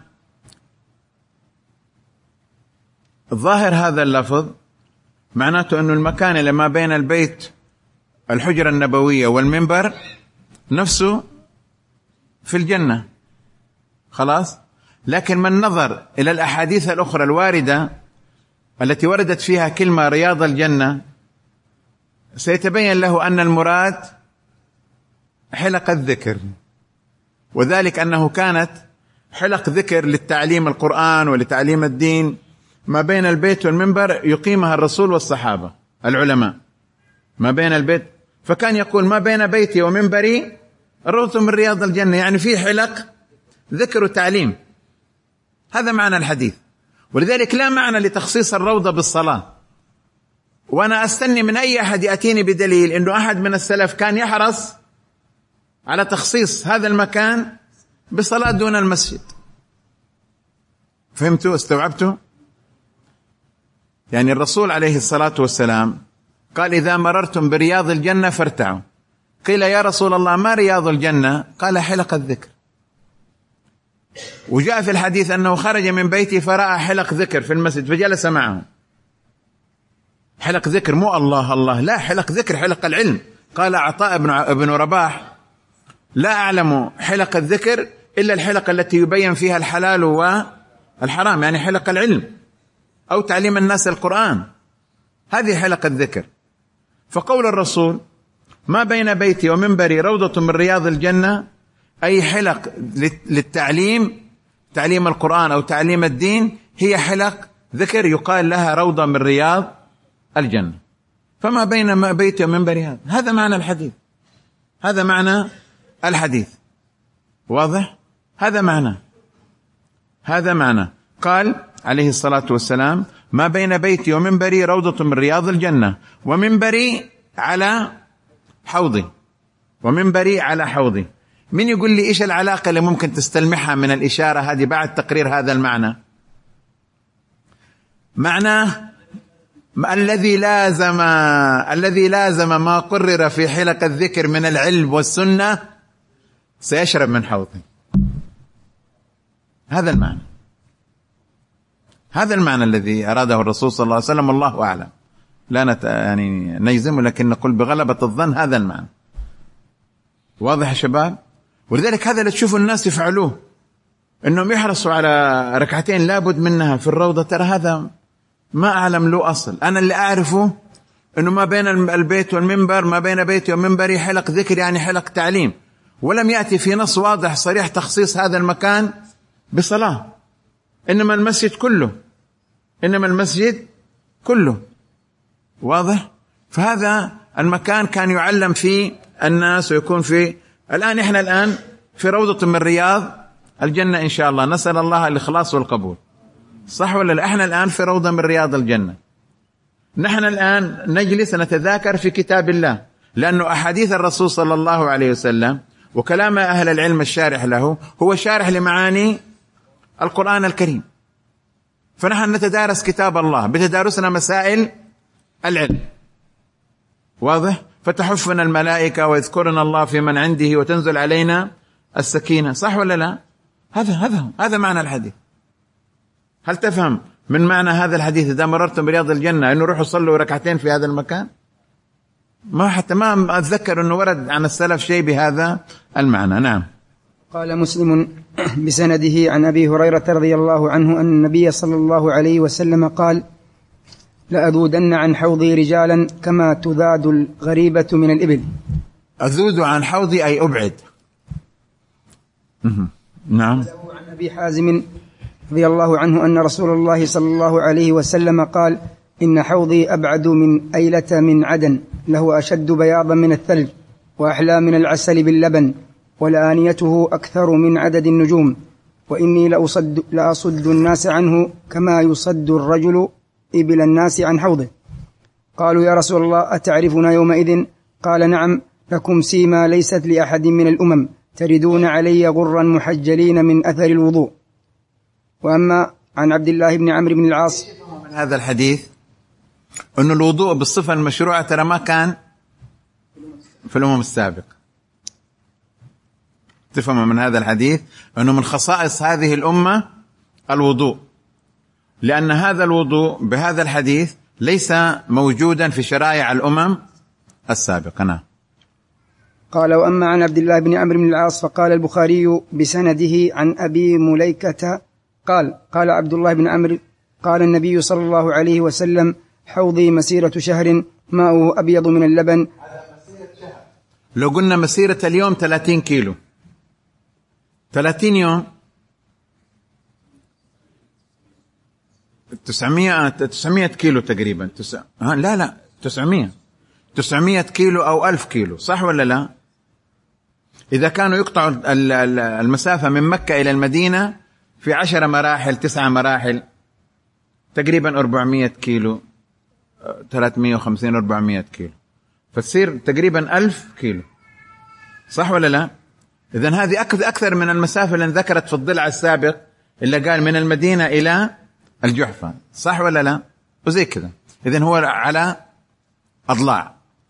الظاهر هذا اللفظ معناته أنه المكان اللي ما بين البيت الحجرة النبوية والمنبر نفسه في الجنة، خلاص. لكن من نظر إلى الأحاديث الأخرى الواردة التي وردت فيها كلمة رياض الجنة سيتبين له أن المراد حلقة ذكر، وذلك أنه كانت حلق ذكر للتعليم القرآن ولتعليم الدين ما بين البيت والمنبر يقيمها الرسول والصحابة العلماء ما بين البيت، فكان يقول ما بين بيتي ومنبري روضة من رياض الجنة، يعني في حلق ذكر وتعليم. هذا معنى الحديث، ولذلك لا معنى لتخصيص الروضة بالصلاة. وأنا أستني من أي أحد يأتيني بدليل أنه أحد من السلف كان يحرص على تخصيص هذا المكان بصلاة دون المسجد. فهمتوا؟ استوعبتوا؟ يعني الرسول عليه الصلاة والسلام قال إذا مررتم برياض الجنة فارتعوا. قيل يا رسول الله ما رياض الجنة؟ قال حلق الذكر. وجاء في الحديث أنه خرج من بيته فرأى حلق ذكر في المسجد فجلس معه. حلق ذكر مو الله الله، لا، حلق ذكر حلق العلم. قال عطاء بن ابن رباح لا أعلم حلق الذكر إلا الحلق التي يبين فيها الحلال والحرام، يعني حلق العلم أو تعليم الناس القرآن، هذه حلق الذكر. فقول الرسول ما بين بيتي ومنبري روضة من رياض الجنة أي حلق للتعليم، تعليم القرآن أو تعليم الدين، هي حلق ذكر يقال لها روضة من رياض الجنة. فما بين ما بيتي ومنبري هذا هذا معنى الحديث، هذا معنى الحديث، واضح؟ هذا معنى هذا معنى قال عليه الصلاة والسلام ما بين بيتي ومنبري روضة من رياض الجنة، ومنبري على حوضي، ومنبري على حوضي. من يقول لي إيش العلاقة اللي ممكن تستلمحها من الإشارة هذه بعد تقرير هذا المعنى؟ معناه الذي لازم الذي لازم ما قرر في حلق الذكر من العلم والسنة سيشرب من حوضي. هذا المعنى، هذا المعنى الذي أراده الرسول صلى الله عليه وسلم، الله أعلم، لا نت... يعني نجزم، لكن نقول بغلبة الظن هذا المعنى. واضح يا شباب؟ ولذلك هذا اللي تشوفوا الناس يفعلوه، انهم يحرصوا على ركعتين لابد منها في الروضة، ترى هذا ما أعلم له أصل. أنا اللي أعرفه أنه ما بين البيت والمنبر، ما بين بيتي ومنبري حلق ذكر، يعني حلق تعليم، ولم يأتي في نص واضح صريح تخصيص هذا المكان بصلاة. إنما المسجد كله، إنما المسجد كله، واضح؟ فهذا المكان كان يعلم فيه الناس ويكون فيه. الآن إحنا الآن في روضة من رياض الجنة إن شاء الله، نسأل الله الإخلاص والقبول، صح ولا لا؟ إحنا الآن في روضة من رياض الجنة. نحن الآن نجلس نتذاكر في كتاب الله، لأنه أحاديث الرسول صلى الله عليه وسلم وكلام أهل العلم الشارح له هو شارح لمعاني القرآن الكريم. فنحن نتدارس كتاب الله بتدارسنا مسائل العلم، واضح؟ فتحفنا الملائكة ويذكرنا الله في من عنده وتنزل علينا السكينة، صح ولا لا؟ هذا هذا هذا معنى الحديث. هل تفهم من معنى هذا الحديث إذا مررتم برياض الجنة أنه روحوا صلوا ركعتين في هذا المكان؟ ما حتى ما أتذكر أنه ورد عن السلف شيء بهذا المعنى. نعم. قال مسلم بسنده عن أبي هريرة رضي الله عنه أن النبي صلى الله عليه وسلم قال لأذودن عن حوضي رجالا كما تذاد الغريبة من الإبل. أذود عن حوضي أي أبعد. نعم. عن أبي حازم رضي الله عنه أن رسول الله صلى الله عليه وسلم قال إن حوضي أبعد من أيلة من عدن، له أشد بياضا من الثلج وأحلى من العسل باللبن، ولآنيته أكثر من عدد النجوم، وإني لأصد, لأصد الناس عنه كما يصد الرجل إبل الناس عن حوضه. قالوا يا رسول الله أتعرفنا يومئذ؟ قال نعم، لكم سيما ليست لأحد من الأمم، تردون علي غرا محجلين من أثر الوضوء. وأما عن عبد الله بن عمرو بن العاص من هذا الحديث أنه الوضوء بالصفة المشروعة ترى ما كان في الأمم السابقة. تفهم من هذا الحديث أنه من خصائص هذه الأمة الوضوء، لأن هذا الوضوء بهذا الحديث ليس موجودا في شرائع الأمم السابقة. نعم. قال: وأما عن عبد الله بن عمرو بن العاص فقال البخاري بسنده عن أبي مليكة قال: قال عبد الله بن عمرو: قال النبي صلى الله عليه وسلم: حوضي مسيرة شهر ماؤه أبيض من اللبن. لو قلنا مسيرة اليوم ثلاثين كيلو، ثلاثين يوم تسعمية تسعمية كيلو تقريبا. تس... ها لا لا تسعمية تسعمية كيلو أو ألف كيلو، صح ولا لا؟ إذا كانوا يقطعوا المسافة من مكة إلى المدينة في عشر مراحل تسعة مراحل تقريبا أربعمية كيلو، ثلاثمية وخمسين أربعمية كيلو، فتصير تقريبا ألف كيلو، صح ولا لا؟ إذن هذه أكثر من المسافة اللي ذكرت في الضلع السابق اللي قال من المدينة إلى الجحفة، صح ولا لا؟ وزي كذا. إذن هو على أضلاع،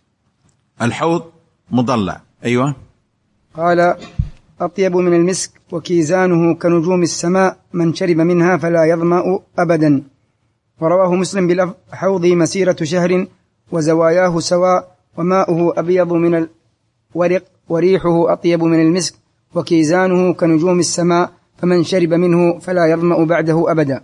الحوض مضلع. أيوة. قال: أطيب من المسك وكيزانه كنجوم السماء، من شرب منها فلا يظمأ أبدا. ورواه مسلم بلفظ: حوضي مسيرة شهر وزواياه سواء وماؤه أبيض من الورق وريحه أطيب من المسك وكيزانه كنجوم السماء، فمن شرب منه فلا يظمأ بعده أبدا.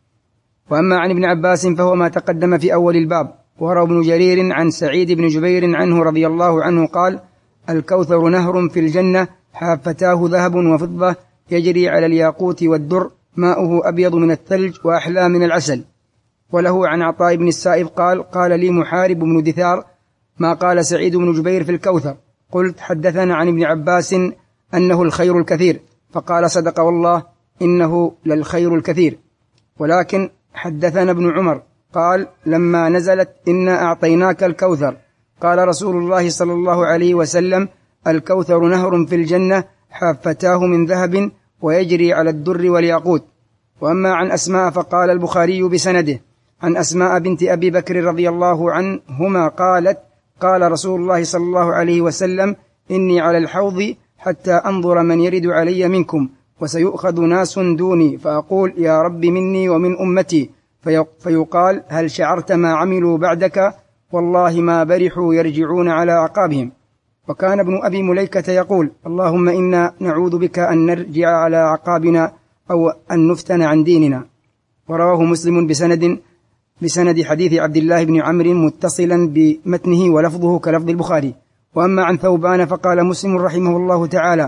وأما عن ابن عباس فهو ما تقدم في أول الباب. وروى ابن جرير عن سعيد بن جبير عنه رضي الله عنه قال: الكوثر نهر في الجنة، حافتاه ذهب وفضة، يجري على الياقوت والدر، ماؤه أبيض من الثلج وأحلى من العسل. وله عن عطاء بن السائب قال: قال لي محارب بن دثار: ما قال سعيد بن جبير في الكوثر؟ قلت: حدثنا عن ابن عباس أنه الخير الكثير. فقال: صدق والله إنه للخير الكثير. ولكن حدثنا ابن عمر قال: لما نزلت إنا أعطيناك الكوثر، قال رسول الله صلى الله عليه وسلم: الكوثر نهر في الجنة، حافتاه من ذهب ويجري على الدر والياقوت. وأما عن أسماء فقال البخاري بسنده عن أسماء بنت أبي بكر رضي الله عنهما قالت: قال رسول الله صلى الله عليه وسلم: إني على الحوض حتى أنظر من يرد علي منكم، وسيؤخذ ناس دوني، فأقول: يا رب مني ومن أمتي، فيقال: هل شعرت ما عملوا بعدك؟ والله ما برحوا يرجعون على أعقابهم. وكان ابن أبي مليكة يقول: اللهم إنا نعوذ بك أن نرجع على أعقابنا أو أن نفتن عن ديننا. ورواه مسلم بسند بسند حديث عبد الله بن عمرو متصلا بمتنه ولفظه كلفظ البخاري. وأما عن ثوبان فقال مسلم رحمه الله تعالى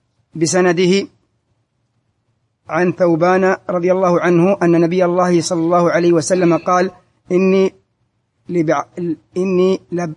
بسنده عن ثوبان رضي الله عنه أن نبي الله صلى الله عليه وسلم قال: إني لبع... إني لب...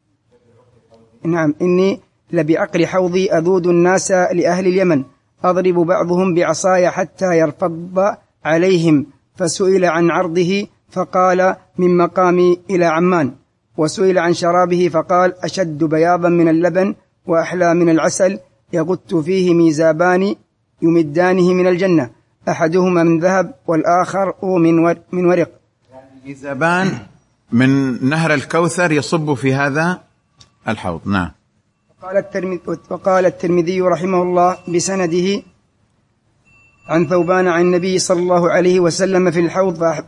نعم إني لبعقر حوضي أذود الناس لأهل اليمن، أضرب بعضهم بعصاي حتى يرفض عليهم. فسئل عن عرضه فقال: من مقامي إلى عمان. وسئل عن شرابه فقال: أشد بياضا من اللبن وأحلى من العسل، يغت فيه ميزابان يمدانه من الجنة، أحدهما من ذهب والآخر من ورق. ميزابان من نهر الكوثر يصب في هذا الحوض. نعم. وقال الترمذي, وقال الترمذي رحمه الله بسنده عن ثوبان عن النبي صلى الله عليه وسلم في الحوض آه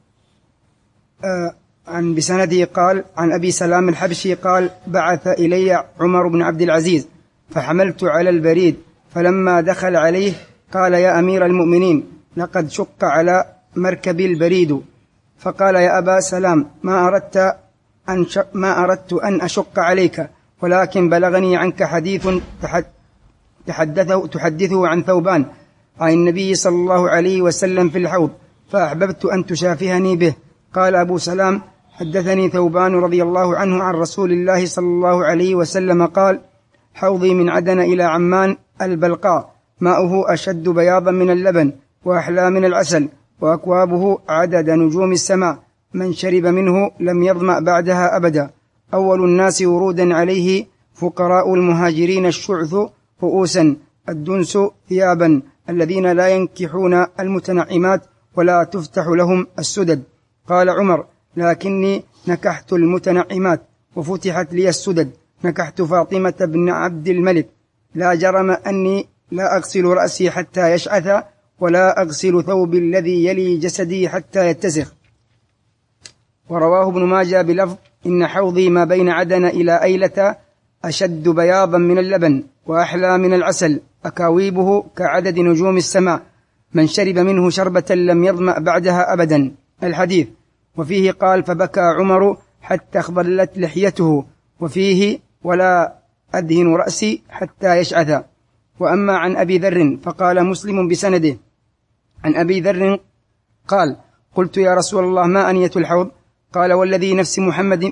عن بسنده قال عن أبي سلام الحبشي قال: بعث إلي عمر بن عبد العزيز فحملت على البريد، فلما دخل عليه قال: يا أمير المؤمنين، لقد شق على مركب البريد. فقال: يا أبا سلام، ما أردت أن ما أردت أن أشق عليك، ولكن بلغني عنك حديث تحدثه تحدثه عن ثوبان عن النبي صلى الله عليه وسلم في الحوض، فأحببت أن تشافهني به. قال أبو سلام: حدثني ثوبان رضي الله عنه عن رسول الله صلى الله عليه وسلم قال: حوضي من عدن إلى عمان البلقاء، ماؤه أشد بياضا من اللبن وأحلى من العسل، وأكوابه عدد نجوم السماء، من شرب منه لم يظمأ بعدها أبدا. أول الناس ورودا عليه فقراء المهاجرين الشعث رؤوسا، الدنس ثيابا، الذين لا ينكحون المتنعمات ولا تفتح لهم السدد. قال عمر: لكني نكحت المتنعمات وفتحت لي السدد، نكحت فاطمة بن عبد الملك، لا جرم أني لا أغسل رأسي حتى يشعث، ولا أغسل ثوبي الذي يلي جسدي حتى يتسخ. ورواه ابن ماجه بلفظ: إن حوضي ما بين عدن إلى أيلة أشد بياضا من اللبن وأحلى من العسل، أكاويبه كعدد نجوم السماء، من شرب منه شربة لم يظمأ بعدها أبدا. الحديث. وفيه قال: فبكى عمر حتى اخضلت لحيته، وفيه: ولا أدهن رأسي حتى يشعث. وأما عن أبي ذر فقال مسلم بسنده عن أبي ذر قال: قلت يا رسول الله ما أنية الحوض؟ قال: والذي نفس محمد.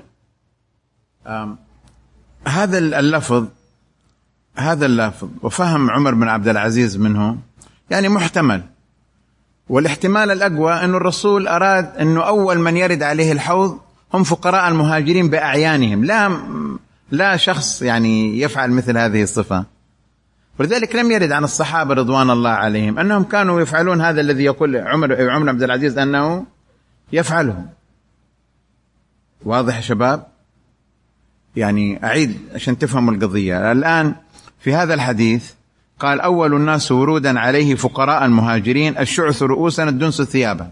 هذا اللفظ هذا اللفظ وفهم عمر بن عبد العزيز منه يعني محتمل، والاحتمال الأقوى أن الرسول أراد أنه أول من يرد عليه الحوض هم فقراء المهاجرين بأعيانهم، لا لا شخص يعني يفعل مثل هذه الصفة. ولذلك لم يرد عن الصحابة رضوان الله عليهم أنهم كانوا يفعلون هذا الذي يقول عمر عمر عبد العزيز أنه يفعله. واضح يا شباب؟ يعني أعيد عشان تفهموا القضية. الآن في هذا الحديث قال: أول الناس ورودا عليه فقراء المهاجرين الشعث رؤوسا الدنس ثيابا.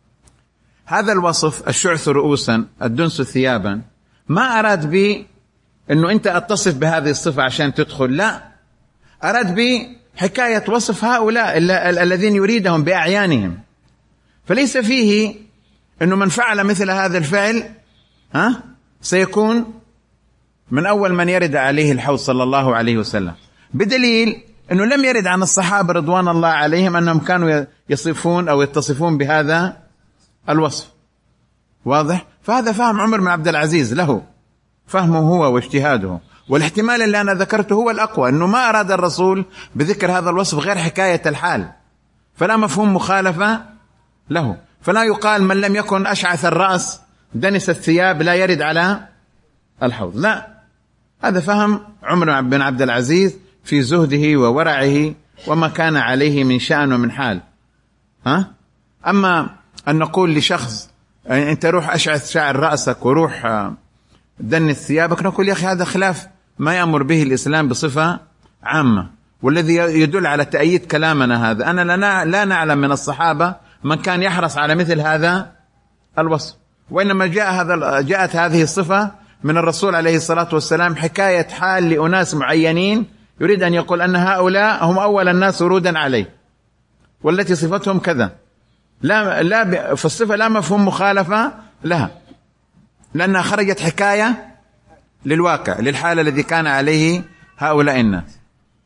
هذا الوصف الشعث رؤوسا الدنس ثيابا ما أراد به أنه أنت أتصف بهذه الصفة عشان تدخل، لا، أراد به حكاية وصف هؤلاء الذين يريدهم بأعيانهم. فليس فيه أنه من فعل مثل هذا الفعل ها سيكون من أول من يرد عليه الحوض صلى الله عليه وسلم، بدليل أنه لم يرد عن الصحابة رضوان الله عليهم أنهم كانوا يصفون أو يتصفون بهذا الوصف. واضح؟ فهذا فهم عمر بن عبد العزيز، له فهمه هو واجتهاده، والاحتمال اللي أنا ذكرته هو الأقوى، أنه ما أراد الرسول بذكر هذا الوصف غير حكاية الحال، فلا مفهوم مخالفة له. فلا يقال من لم يكن أشعث الرأس دنس الثياب لا يرد على الحوض، لا، هذا فهم عمر بن عبد العزيز في زهده وورعه وما كان عليه من شأن ومن حال. ها؟ أما أن نقول لشخص أنت روح أشعث شعر رأسك وروح دنس ثيابك، نقول يا أخي هذا خلاف ما يأمر به الإسلام بصفة عامة، والذي يدل على تأييد كلامنا هذا أنا لا نعلم من الصحابة من كان يحرص على مثل هذا الوصف، وإنما جاء هذا جاءت هذه الصفة من الرسول عليه الصلاة والسلام حكاية حال لأناس معينين يريد أن يقول أن هؤلاء هم أول الناس ورودا عليه، والتي صفتهم كذا، لا لا في الصفة لا مفهوم مخالفة لها، لأنها خرجت حكاية للواقع للحال الذي كان عليه هؤلاء الناس.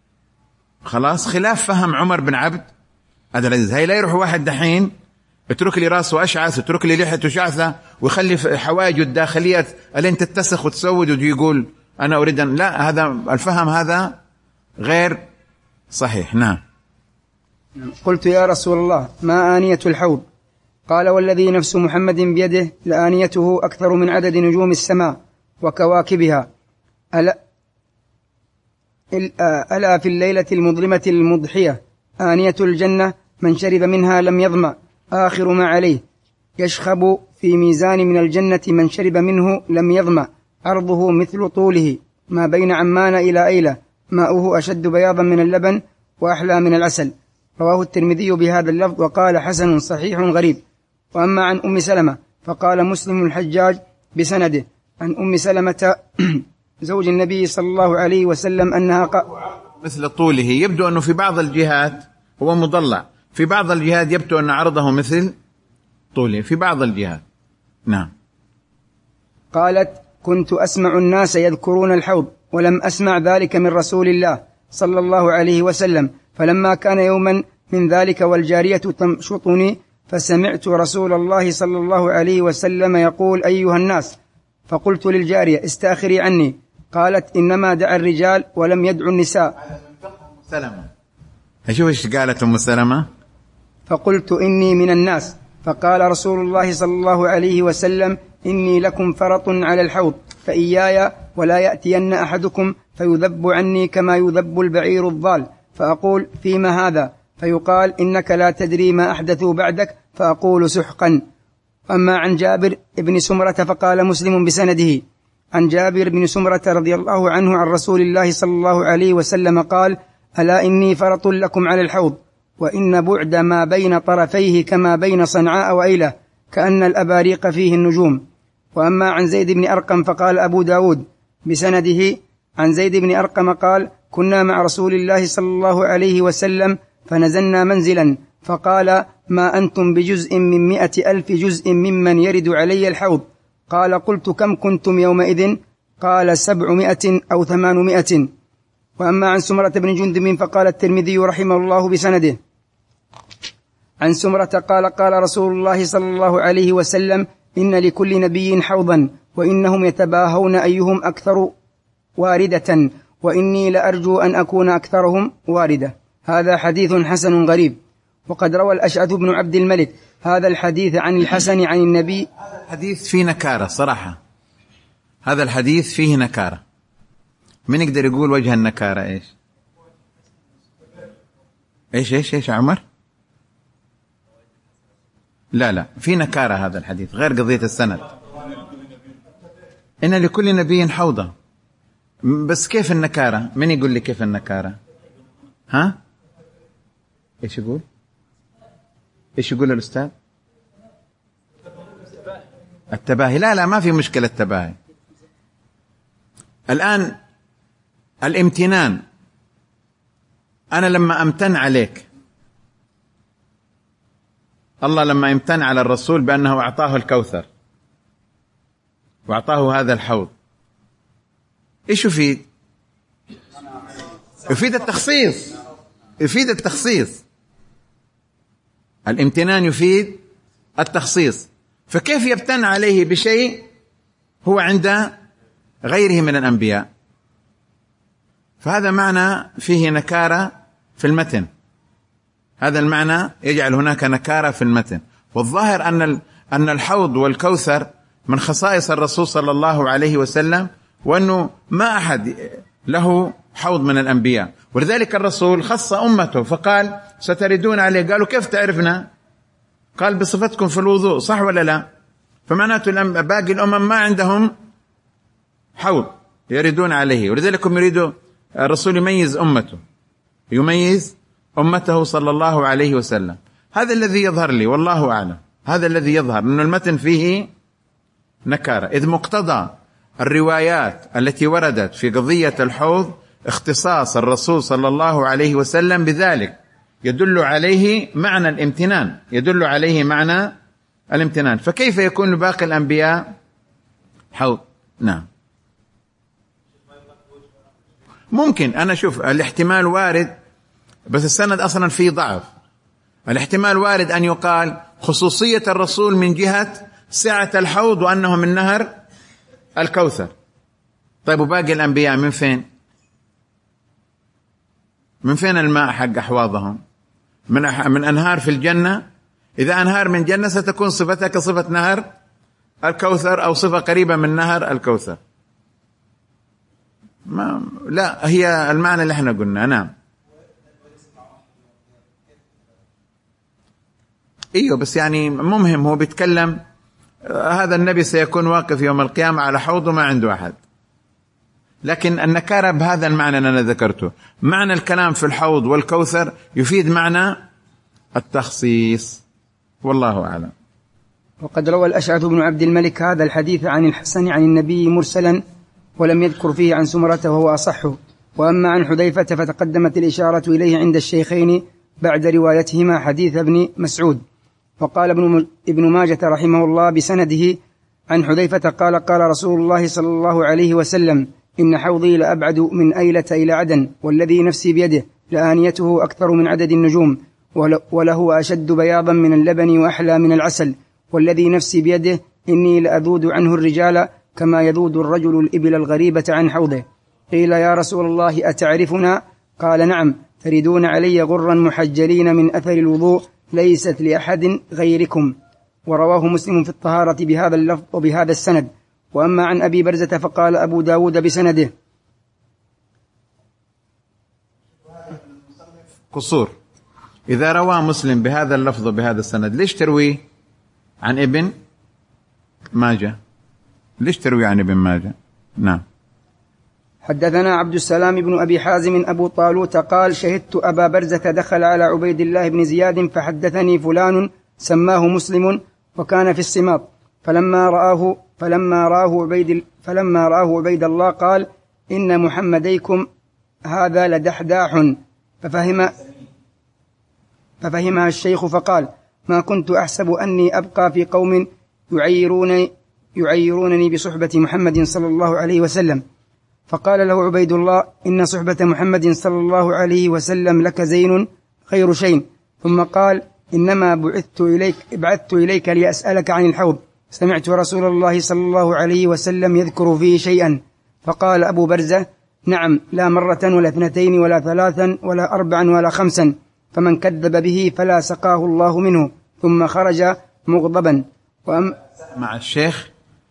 خلاص، خلاف فهم عمر بن عبد هذا العزيز. هاي لا يروح واحد دحين اترك لي راسه أشعث، اترك لي لحيته شعثة، ويخلي حواجه الداخلية ألين تتسخ وتسود ويقول أنا أريد أن، لا، هذا الفهم هذا غير صحيح. نعم. قلت يا رسول الله ما آنية الحوض؟ قال: والذي نفس محمد بيده لآنيته أكثر من عدد نجوم السماء وكواكبها، ألا, ألا في الليلة المظلمة المضحية آنية الجنة من شرب منها لم يظمأ آخر ما عليه، يشخب في ميزان من الجنة من شرب منه لم يظمأ، عرضه مثل طوله ما بين عمان إلى أيلة، ماؤه أشد بياضا من اللبن وأحلى من العسل. رواه الترمذي بهذا اللفظ وقال: حسن صحيح غريب. وأما عن أم سلمة فقال مسلم الحجاج بسنده عن أم سلمة زوج النبي صلى الله عليه وسلم أنها ق... مثل طوله، يبدو أنه في بعض الجهات هو مضلع، في بعض الجهات يبدو أن عرضه مثل طوله في بعض الجهات. نعم. قالت: كنت أسمع الناس يذكرون الحوض ولم أسمع ذلك من رسول الله صلى الله عليه وسلم، فلما كان يوما من ذلك والجارية تمشطني فسمعت رسول الله صلى الله عليه وسلم يقول: أيها الناس، فقلت للجارية: استأخري عني. قالت: إنما دعا الرجال ولم يدعوا النساء. سلمة، أشوف إيش قالت أم سلمة. فقلت: إني من الناس. فقال رسول الله صلى الله عليه وسلم: إني لكم فرط على الحوض، فإياي ولا يأتين أحدكم فيذب عني كما يذب البعير الضال، فأقول: فيما هذا؟ فيقال: إنك لا تدري ما أحدثوا بعدك، فأقول: سحقا. أما عن جابر بن سمرة فقال مسلم بسنده عن جابر بن سمرة رضي الله عنه عن رسول الله صلى الله عليه وسلم قال: ألا إني فرط لكم على الحوض، وإن بعد ما بين طرفيه كما بين صنعاء وأيلة، كأن الأباريق فيه النجوم. وأما عن زيد بن أرقم فقال أبو داود بسنده عن زيد بن أرقم قال: كنا مع رسول الله صلى الله عليه وسلم فنزلنا منزلا، فقال: ما أنتم بجزء من مئة ألف جزء ممن يرد علي الحوض. قال: قلت: كم كنتم يومئذ؟ قال: سبعمائة أو ثمانمائة. وأما عن سمرة بن جندب فقال الترمذي رحمه الله بسنده عن سمرة قال: قال رسول الله صلى الله عليه وسلم: إن لكل نبي حوضا، وإنهم يتباهون أيهم أكثر واردة، وإني لأرجو أن أكون أكثرهم واردة. هذا حديث حسن غريب. وقد روى الأشعث بن عبد الملك هذا الحديث عن الحسن عن النبي. الحديث فيه نكارة صراحة، هذا الحديث فيه نكارة. من يقدر يقول وجه النكارة إيش؟ إيش إيش إيش عمر؟ لا لا، في نكارة هذا الحديث غير قضية السند. إن لكل نبي حوضة، بس كيف النكارة؟ من يقول لي كيف النكارة؟ ها؟ إيش يقول؟ إيش يقول الأستاذ؟ التباهي. لا لا، ما في مشكلة التباهي. الآن الامتنان، أنا لما أمتن عليك، الله لما يمتن على الرسول بأنه أعطاه الكوثر وأعطاه هذا الحوض، إيش يفيد؟ يفيد التخصيص، يفيد التخصيص. الامتنان يفيد التخصيص. فكيف يبتن عليه بشيء هو عند غيره من الأنبياء؟ فهذا معنى فيه نكارة في المتن، هذا المعنى يجعل هناك نكارة في المتن. والظاهر أن أن الحوض والكوثر من خصائص الرسول صلى الله عليه وسلم، وأنه ما أحد له حوض من الأنبياء، ولذلك الرسول خص أمته فقال: ستردون عليه. قالوا: كيف تعرفنا؟ قال: بصفتكم في الوضوء. صح ولا لا؟ فمعناته باقي الأمم ما عندهم حوض يردون عليه، ولذلك هم يريدوا الرسول يميز أمته، يميز أمته صلى الله عليه وسلم. هذا الذي يظهر لي والله أعلم، هذا الذي يظهر أن المتن فيه نكارة، إذ مقتضى الروايات التي وردت في قضية الحوض اختصاص الرسول صلى الله عليه وسلم بذلك، يدل عليه معنى الامتنان، يدل عليه معنى الامتنان. فكيف يكون لباقي الأنبياء حوض؟ نعم ممكن. أنا شوف، الاحتمال وارد، بس السند أصلا فيه ضعف. الاحتمال وارد أن يقال خصوصية الرسول من جهة سعة الحوض وأنه من نهر الكوثر. طيب وباقي الأنبياء من فين؟ من فين الماء حق أحواضهم؟ من, أح... من أنهار في الجنة. إذا أنهار من جنة ستكون صفتها كصفة نهر الكوثر أو صفة قريبة من نهر الكوثر. ما... لا، هي المعنى اللي احنا قلنا. نعم ايوه، بس يعني مهم، هو بيتكلم هذا النبي سيكون واقف يوم القيامة على حوض وما عنده أحد، لكن النكارة بهذا المعنى اللي أنا ذكرته. معنى الكلام في الحوض والكوثر يفيد معنى التخصيص، والله أعلم. وقد روى الأشعث بن عبد الملك هذا الحديث عن الحسن عن النبي مرسلا، ولم يذكر فيه عن سمرة وهو أصح. وأما عن حذيفة فتقدمت الإشارة إليه عند الشيخين بعد روايتهما حديث ابن مسعود. وقال ابن, ابن ماجة رحمه الله بسنده عن حذيفة قال: قال رسول الله صلى الله عليه وسلم: إن حوضي لأبعد من أيلة إلى عدن، والذي نفسي بيده لآنيته أكثر من عدد النجوم، وله أشد بياضا من اللبن وأحلى من العسل، والذي نفسي بيده إني لأذود عنه الرجال كما يذود الرجل الإبل الغريبة عن حوضه. قيل: يا رسول الله أتعرفنا؟ قال: نعم، تردون علي غرا محجلين من أثر الوضوء ليست لأحد غيركم. ورواه مسلم في الطهارة بهذا اللفظ وبهذا السند. وأما عن أبي برزة فقال أبو داود بسنده قصور. إذا روى مسلم بهذا اللفظ وبهذا السند، ليش ترويه عن ابن ماجه، ليش تروي عن ابن ماجه؟ نعم. حدثنا عبد السلام بن أبي حازم أبو طالوت قال شهدت أبا برزة دخل على عبيد الله بن زياد فحدثني فلان سماه مسلم وكان في الصماط، فلما رآه فلما رآه عبيد فلما رآه عبيد الله قال إن محمديكم هذا لدحداح، ففهم ففهمها الشيخ فقال ما كنت أحسب أني أبقى في قوم يعيروني يعيرونني بصحبة محمد صلى الله عليه وسلم. فقال له عبيد الله إن صحبة محمد صلى الله عليه وسلم لك زين خير شيء. ثم قال إنما بعثت إليك, بعثت إليك لأسألك عن الحوض، سمعت رسول الله صلى الله عليه وسلم يذكر فيه شيئا. فقال أبو برزة نعم، لا مرة ولا اثنتين ولا ثلاثا ولا أربعا ولا خمسا، فمن كذب به فلا سقاه الله منه. ثم خرج مغضبا. وأم مع الشيخ،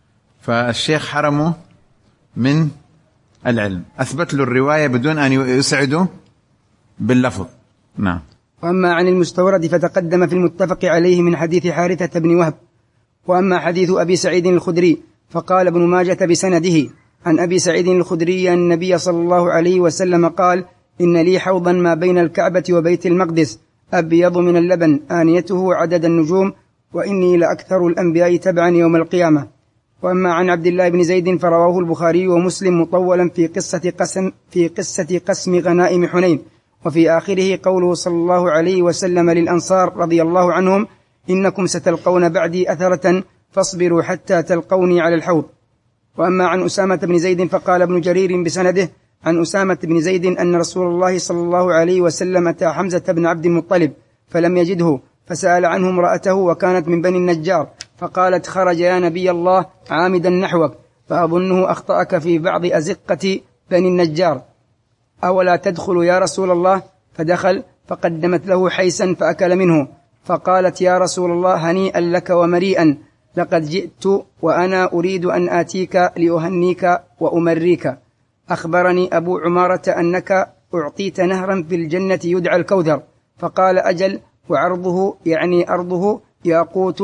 فالشيخ حرمه من العلم، أثبت له الرواية بدون أن يسعده باللفظ. نعم. وأما عن المستورد فتقدم في المتفق عليه من حديث حارثة بن وهب. وأما حديث أبي سعيد الخدري فقال ابن ماجة بسنده عن أبي سعيد الخدري أن النبي صلى الله عليه وسلم قال إن لي حوضا ما بين الكعبة وبيت المقدس أبيض من اللبن آنيته عدد النجوم، وإني لأكثر الأنبياء تبعا يوم القيامة. وأما عن عبد الله بن زيد فرواه البخاري ومسلم مطولا في قصة قسم في قصة قسم غنائم حنين، وفي آخره قوله صلى الله عليه وسلم للأنصار رضي الله عنهم إنكم ستلقون بعدي أثرة فاصبروا حتى تلقوني على الحوض. وأما عن أسامة بن زيد فقال ابن جرير بسنده عن أسامة بن زيد أن رسول الله صلى الله عليه وسلم أتى حمزة بن عبد المطلب فلم يجده، فسأل عنه امرأته وكانت من بني النجار، فقالت خرج يا نبي الله عامدا نحوك، فأظنه أخطأك في بعض أزقة بني النجار، أولا تدخل يا رسول الله؟ فدخل فقدمت له حيسا فأكل منه، فقالت يا رسول الله هنيئا لك ومريئا، لقد جئت وأنا أريد أن آتيك لأهنيك وأمريك. أخبرني أبو عمارة أنك أعطيت نهرا في الجنة يدعى الكوثر، فقال أجل، وعرضه يعني أرضه ياقوت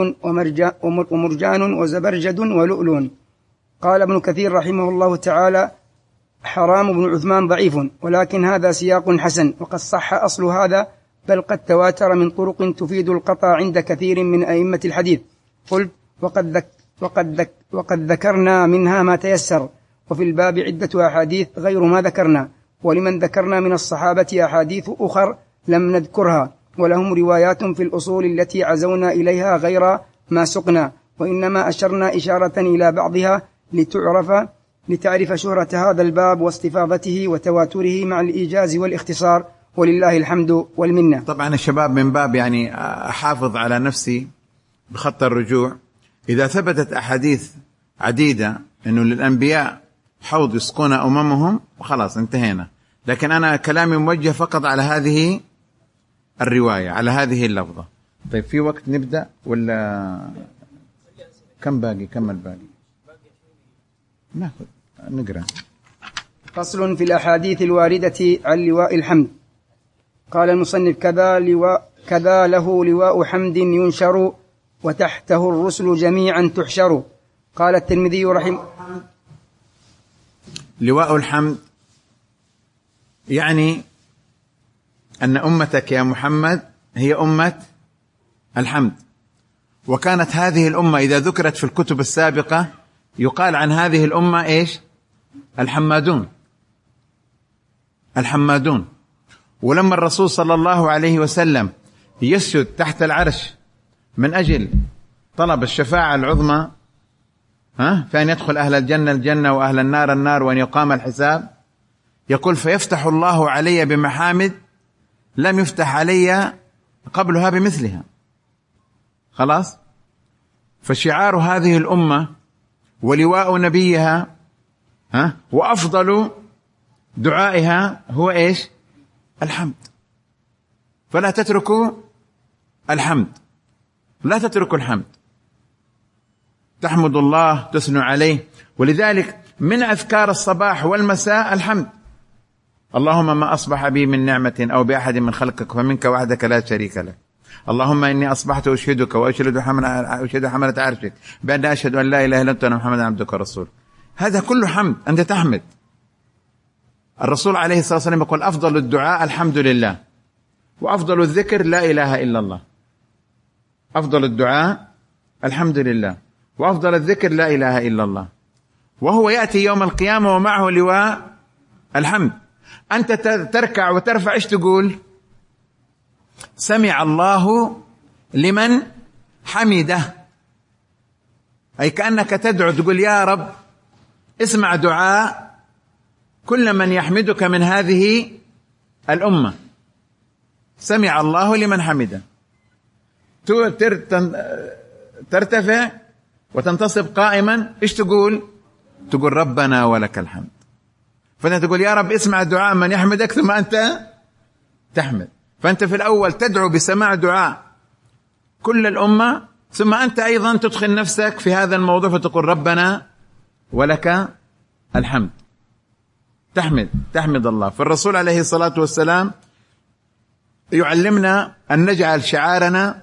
ومرجان وزبرجد ولؤلؤ. قال ابن كثير رحمه الله تعالى حرام بن عثمان ضعيف، ولكن هذا سياق حسن، وقد صح أصل هذا بل قد تواتر من طرق تفيد القطع عند كثير من أئمة الحديث. قلت وقد, ذك وقد, ذك وقد ذكرنا منها ما تيسر، وفي الباب عدة أحاديث غير ما ذكرنا، ولمن ذكرنا من الصحابة أحاديث أخر لم نذكرها، ولهم روايات في الأصول التي عزونا إليها غير ما سقنا، وإنما أشرنا إشارة إلى بعضها لتعرف لتعرف شهرة هذا الباب واستفاضته وتواتره مع الإيجاز والاختصار، ولله الحمد والمنة. طبعا الشباب من باب يعني أحافظ على نفسي بخط الرجوع، إذا ثبتت أحاديث عديدة أنه للأنبياء حوض يسقون أممهم وخلاص انتهينا، لكن أنا كلامي موجه فقط على هذه الرواية، على هذه اللفظة. طيب في وقت نبدأ ولا كم باقي؟ كم الباقي؟ ناخذ نقرأ. فصل في الأحاديث الواردة عن لواء الحمد. قال المصنف كذا, لواء كذا له لواء حمد ينشر، وتحته الرسل جميعا تحشر. قال الترمذي رحمه لواء الحمد يعني أن أمتك يا محمد هي أمة الحمد، وكانت هذه الأمة إذا ذكرت في الكتب السابقة يقال عن هذه الأمة إيش؟ الحمادون الحمادون. ولما الرسول صلى الله عليه وسلم يسجد تحت العرش من أجل طلب الشفاعة العظمى، ها فأن يدخل أهل الجنة الجنة وأهل النار النار وأن يقام الحساب، يقول فيفتح الله علي بمحامد لم يفتح علي قبلها بمثلها. خلاص، فشعار هذه الأمة ولواء نبيها ها وأفضل دعائها هو إيش؟ الحمد. فلا تتركوا الحمد، لا تتركوا الحمد، تحمد الله تثنوا عليه. ولذلك من أذكار الصباح والمساء الحمد. اللهم ما أصبح بي من نعمة أو بأحد من خلقك فمنك وحدك لا شريك لك، اللهم إني أصبحت أشهدك وأشهد حملة عرشك بأن أشهد أن لا إله إلا أنت محمد عبدك ورسولك. هذا كله حمد، أنت تحمد. الرسول عليه الصلاة والسلام يقول أفضل الدعاء الحمد لله، وأفضل الذكر لا إله إلا الله. أفضل الدعاء الحمد لله، وأفضل الذكر لا إله إلا الله. وهو يأتي يوم القيامة ومعه لواء الحمد. أنت تركع وترفع، إيش تقول؟ سمع الله لمن حمده، أي كأنك تدعو تقول يا رب اسمع دعاء كل من يحمدك من هذه الأمة. سمع الله لمن حمده. ترتفع وتنتصب قائما، إيش تقول؟ تقول ربنا ولك الحمد. فأنت تقول يا رب اسمع دعاء من يحمدك ثم أنت تحمد. فأنت في الأول تدعو بسماع دعاء كل الأمة، ثم أنت أيضا تدخل نفسك في هذا الموضوع فتقول ربنا ولك الحمد. تحمد تحمد الله. فالرسول عليه الصلاة والسلام يعلمنا أن نجعل شعارنا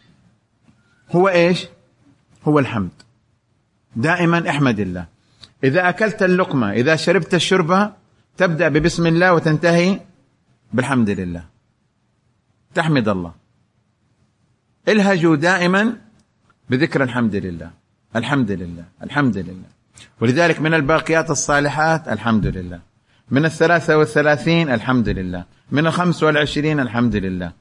هو إيش؟ هو الحمد. دائما احمد الله. إذا أكلت اللقمة، إذا شربت الشربة، تبدأ ببسم الله وتنتهي بالحمد لله. تحمد الله. الهجوا دائما بذكر الحمد لله، الحمد لله، الحمد لله. ولذلك من الباقيات الصالحات الحمد لله، من الثلاثة والثلاثين الحمد لله، من الخمس والعشرين الحمد لله.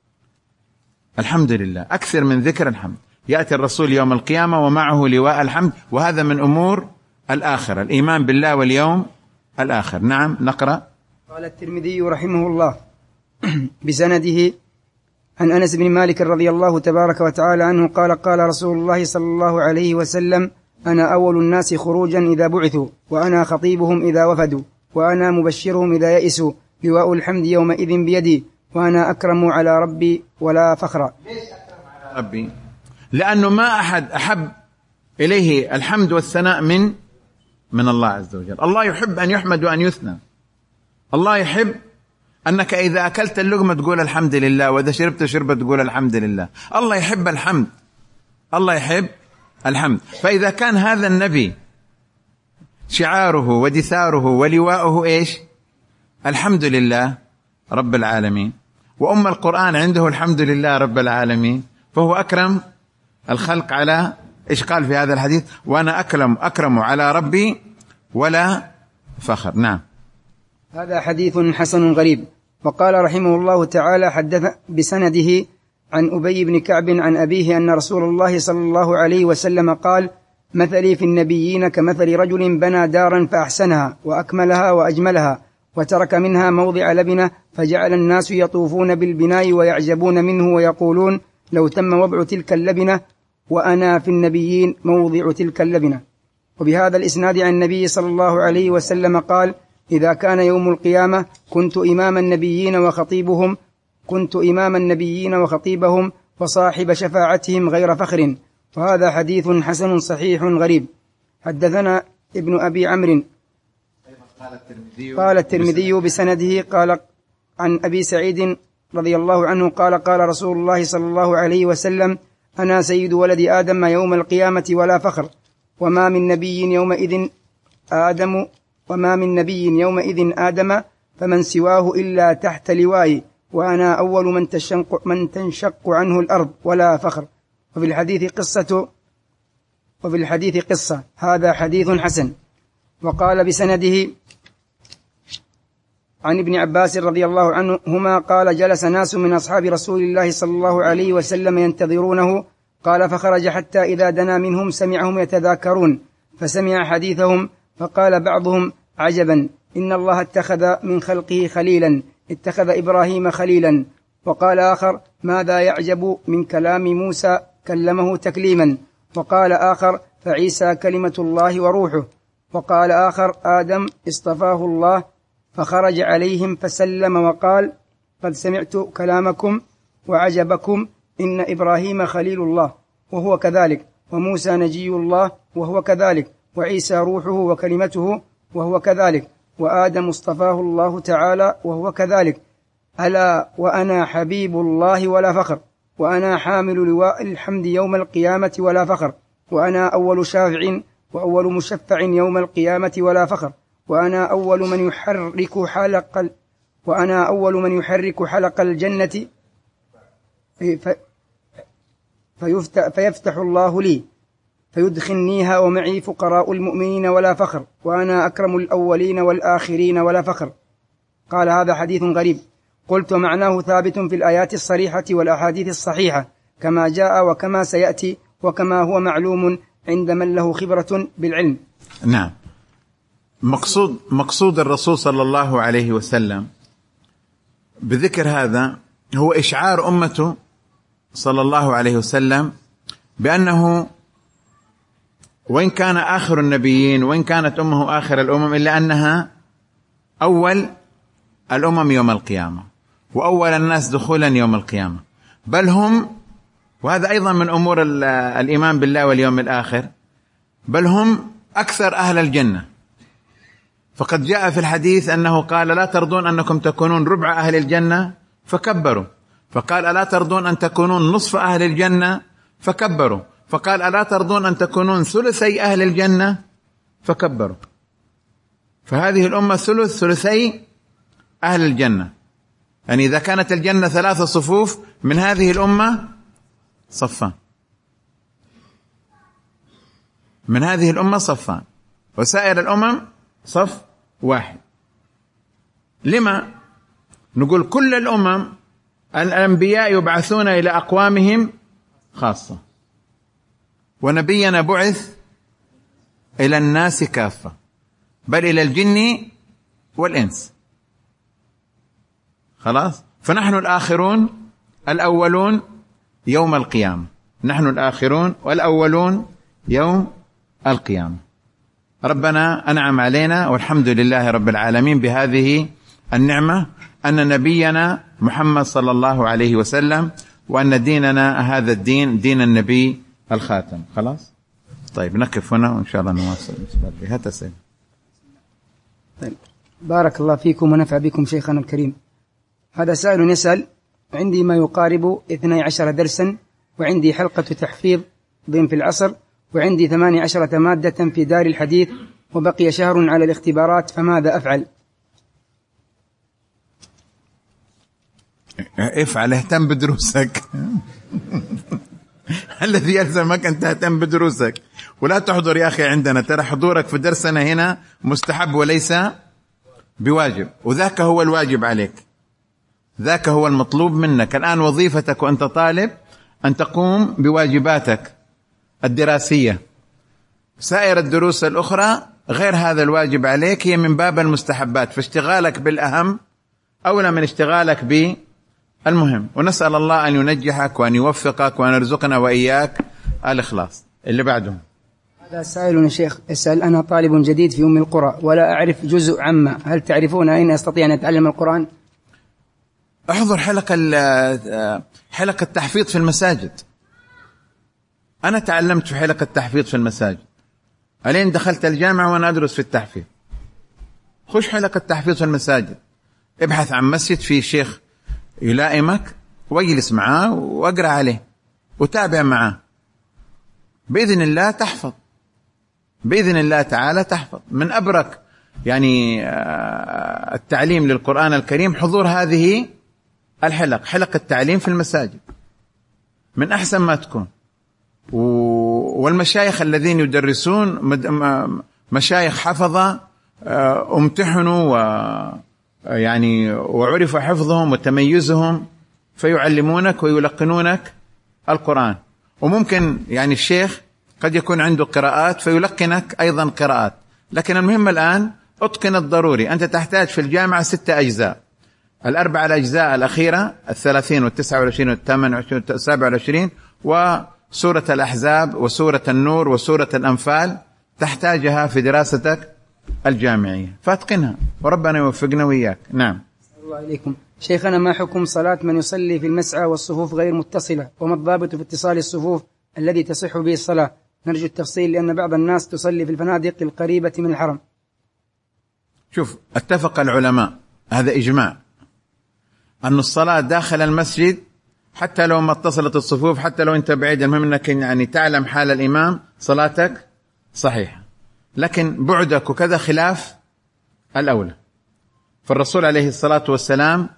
الحمد لله، أكثر من ذكر الحمد. يأتي الرسول يوم القيامة ومعه لواء الحمد، وهذا من أمور الآخرة، الإيمان بالله واليوم الآخر. نعم، نقرأ. قال الترمذي رحمه الله بسنده عن أنس بن مالك رضي الله تبارك وتعالى عنه قال قال رسول الله صلى الله عليه وسلم أنا أول الناس خروجا إذا بعثوا، وأنا خطيبهم إذا وفدوا، وأنا مبشرهم إذا يئسوا، لواء الحمد يومئذ بيدي، وأنا أكرم على ربي ولا فخر. ليش أكرم على ربي؟ لأنه ما أحد أحب إليه الحمد والثناء من من الله عز وجل. الله يحب أن يحمد وأن يثنى. الله يحب أنك إذا أكلت اللقمة تقول الحمد لله، وإذا شربت شربة تقول الحمد لله. الله يحب الحمد، الله يحب الحمد. فإذا كان هذا النبي شعاره ودثاره ولواءه إيش؟ الحمد لله رب العالمين، وأم القرآن عنده الحمد لله رب العالمين، فهو أكرم الخلق على إيش قال في هذا الحديث؟ وأنا أكرم أكرم على ربي ولا فخر. نعم. هذا حديث حسن غريب. وقال رحمه الله تعالى حدث بسنده عن أبي بن كعب عن أبيه أن رسول الله صلى الله عليه وسلم قال مثلي في النبيين كمثل رجل بنى دارا فأحسنها وأكملها وأجملها، وترك منها موضع لبنة، فجعل الناس يطوفون بالبناء ويعجبون منه ويقولون لو تم وضع تلك اللبنة، وأنا في النبيين موضع تلك اللبنة. وبهذا الإسناد عن النبي صلى الله عليه وسلم قال إذا كان يوم القيامة كنت إمام النبيين وخطيبهم كنت إمام النبيين وخطيبهم وصاحب شفاعتهم غير فخر. وهذا حديث حسن صحيح غريب. حدثنا ابن أبي عمرو قال الترمذي بسنده قال عن أبي سعيد رضي الله عنه قال قال رسول الله صلى الله عليه وسلم أنا سيد ولد آدم يوم القيامة ولا فخر، وما من نبي يومئذ آدم وما من نبي يومئذ آدم فمن سواه إلا تحت لوائي، وأنا أول من تنشق, من تنشق عنه الأرض ولا فخر. وفي الحديث قصة وفي الحديث قصة هذا حديث حسن. وقال بسنده عن ابن عباس رضي الله عنهما قال جلس ناس من أصحاب رسول الله صلى الله عليه وسلم ينتظرونه، قال فخرج حتى إذا دنا منهم سمعهم يتذاكرون، فسمع حديثهم، فقال بعضهم عجبا إن الله اتخذ من خلقه خليلا، اتخذ إبراهيم خليلا. وقال آخر ماذا يعجب من كلام موسى كلمه تكليما. وقال آخر فعيسى كلمة الله وروحه. وقال آخر آدم اصطفاه الله، فخرج عليهم فسلم وقال قد سمعت كلامكم وعجبكم، إن إبراهيم خليل الله وهو كذلك، وموسى نجي الله وهو كذلك، وعيسى روحه وكلمته وهو كذلك، وآدم اصطفاه الله تعالى وهو كذلك، ألا وأنا حبيب الله ولا فخر. وأنا حامل لواء الحمد يوم القيامة ولا فخر، وأنا أول شافع وأول مشفع يوم القيامة ولا فخر، وأنا أول من يحرك حلق ال... وأنا أول من يحرك حلق الجنة في... فيفتح... فيفتح الله لي فيدخلنيها ومعي فقراء المؤمنين ولا فخر، وأنا أكرم الأولين والآخرين ولا فخر. قال: هذا حديث غريب. قلت: معناه ثابت في الآيات الصريحة والأحاديث الصحيحة كما جاء وكما سيأتي وكما هو معلوم عند من له خبرة بالعلم. نعم. مقصود مقصود الرسول صلى الله عليه وسلم بذكر هذا هو إشعار أمته صلى الله عليه وسلم بأنه وإن كان آخر النبيين وإن كانت أمه آخر الأمم إلا أنها أول الأمم يوم القيامة وأول الناس دخولا يوم القيامة، بل هم، وهذا أيضا من أمور الإيمان بالله واليوم الآخر، بل هم أكثر أهل الجنة. فقد جاء في الحديث أنه قال: لا ترضون أنكم تكونون ربع أهل الجنة فكبروا، فقال: ألا ترضون أن تكونون نصف أهل الجنة فكبروا، فقال: ألا ترضون أن تكونون ثلثي أهل الجنة فكبروا. فهذه الأمة ثلث ثلثي أهل الجنة، يعني إذا كانت الجنة ثلاثة صفوف من هذه الأمة صفان، من هذه الأمة صفان، وسائر الأمم صف واحد. لما نقول كل الأمم الأنبياء يبعثون إلى أقوامهم خاصة، ونبينا بعث إلى الناس كافة، بل إلى الجن والإنس. خلاص، فنحن الآخرون الأولون يوم القيامة، نحن الآخرون والأولون يوم القيامة. ربنا أنعم علينا والحمد لله رب العالمين بهذه النعمة أن نبينا محمد صلى الله عليه وسلم، وأن ديننا هذا الدين دين النبي الخاتم. خلاص، طيب نقف هنا وإن شاء الله نواصل. هتسأل. طيب. بارك الله فيكم ونفع بكم شيخنا الكريم. هذا سائل يسأل: عندي ما يقارب اثني عشر درسا، وعندي حلقة تحفيظ ضمن في العصر، وعندي ثماني عشرة مادة في دار الحديث، وبقي شهر على الاختبارات، فماذا أفعل؟ افعل، اهتم بدروسك. الذي يلزمك أن تهتم بدروسك، ولا تحضر يا أخي عندنا، ترى حضورك في درسنا هنا مستحب وليس بواجب، وذاك هو الواجب عليك، ذاك هو المطلوب منك. الآن وظيفتك وأنت طالب أن تقوم بواجباتك الدراسية، سائر الدروس الأخرى غير هذا الواجب عليك، هي من باب المستحبات، فاشتغالك بالأهم أولى من اشتغالك بالمهم. ونسأل الله أن ينجحك وأن يوفقك وأن يرزقنا وإياك الإخلاص. اللي بعدهم. هذا سائل يا شيخ اسأل: أنا طالب جديد في أم القرى ولا أعرف جزء عما، هل تعرفون أين أستطيع أن أتعلم القرآن؟ احضر حلقة حلقة التحفيظ في المساجد. أنا تعلمت في حلقة التحفيظ في المساجد، ألين دخلت الجامعة وأنا أدرس في التحفيظ. خش حلقة التحفيظ في المساجد، ابحث عن مسجد فيه شيخ يلائمك واجلس معاه واقرأ عليه وتابع معاه، بإذن الله تحفظ، بإذن الله تعالى تحفظ. من أبرك يعني التعليم للقرآن الكريم حضور هذه الحلق، حلقة التعليم في المساجد من أحسن ما تكون. والمشايخ الذين يدرسون مشايخ حفظة امتحنوا ويعني وعرف حفظهم وتميزهم، فيعلمونك ويلقنونك القرآن. وممكن يعني الشيخ قد يكون عنده قراءات فيلقنك أيضا قراءات، لكن المهم الآن أتقن الضروري. أنت تحتاج في الجامعة ستة أجزاء، الأربع الأجزاء الأخيرة الثلاثين والتسعة والعشرين والثمان والعشرين والسابع والعشرين، وسورة الأحزاب وسورة النور وسورة الأنفال تحتاجها في دراستك الجامعية، فاتقنها وربنا يوفقنا وإياك. نعم. الله عليكم شيخنا، ما حكم صلاة من يصلي في المسعى والصفوف غير متصلة، وما الضابط في اتصال الصفوف الذي تصح به الصلاة؟ نرجو التفصيل لأن بعض الناس تصلي في الفنادق القريبة من الحرم. شوف، اتفق العلماء، هذا إجماع، أن الصلاة داخل المسجد حتى لو ما اتصلت الصفوف، حتى لو أنت بعيد، المهم أنك يعني تعلم حال الإمام، صلاتك صحيحة. لكن بعدك وكذا خلاف الأولى. فالرسول عليه الصلاة والسلام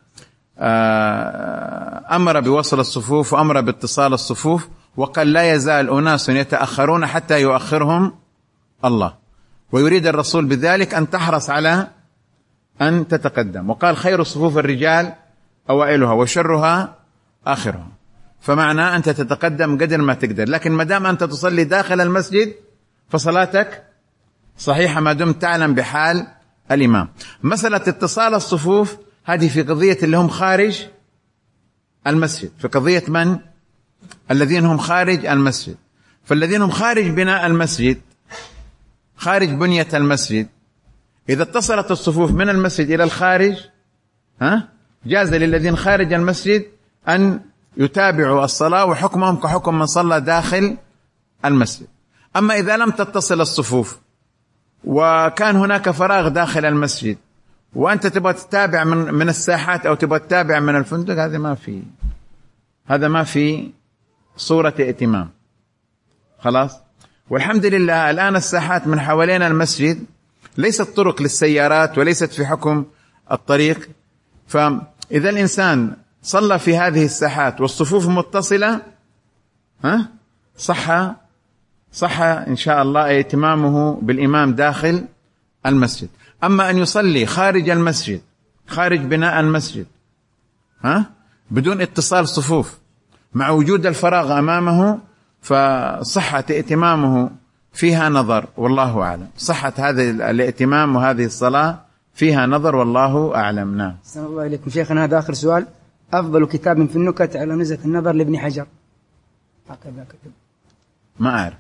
أمر بوصل الصفوف وأمر باتصال الصفوف، وقال لا يزال أناس يتأخرون حتى يؤخرهم الله، ويريد الرسول بذلك أن تحرص على أن تتقدم. وقال خير صفوف الرجال أوائلها وشرها آخرها، فمعنى أنت تتقدم قدر ما تقدر. لكن ما دام أنت تصلي داخل المسجد فصلاتك صحيحة ما دمت تعلم بحال الإمام. مسألة اتصال الصفوف هذه في قضية اللي هم خارج المسجد، في قضية من؟ الذين هم خارج المسجد. فالذين هم خارج بناء المسجد، خارج بنية المسجد، إذا اتصلت الصفوف من المسجد إلى الخارج ها جاز للذين خارج المسجد أن يتابعوا الصلاة، وحكمهم كحكم من صلى داخل المسجد. أما إذا لم تتصل الصفوف وكان هناك فراغ داخل المسجد وأنت تبغى تتابع من من الساحات أو تبغى تتابع من الفندق، هذا ما في هذا ما في صورة ائتمام. خلاص. والحمد لله الآن الساحات من حوالين المسجد ليست طرق للسيارات وليست في حكم الطريق، فإذا الإنسان صلى في هذه الساحات والصفوف متصلة ها صح صح إن شاء الله ائتمامه بالإمام داخل المسجد. أما أن يصلي خارج المسجد، خارج بناء المسجد ها بدون اتصال صفوف مع وجود الفراغ أمامه، فصحة ائتمامه فيها نظر والله أعلم. صحة هذا الائتمام وهذه الصلاة فيها نظر والله أعلم. نعم. السلام الله عليكم شيخنا. هذا آخر سؤال. أفضل كتاب في النكت على نزهة النظر لابن حجر؟ هكذا كتب. ما أعرف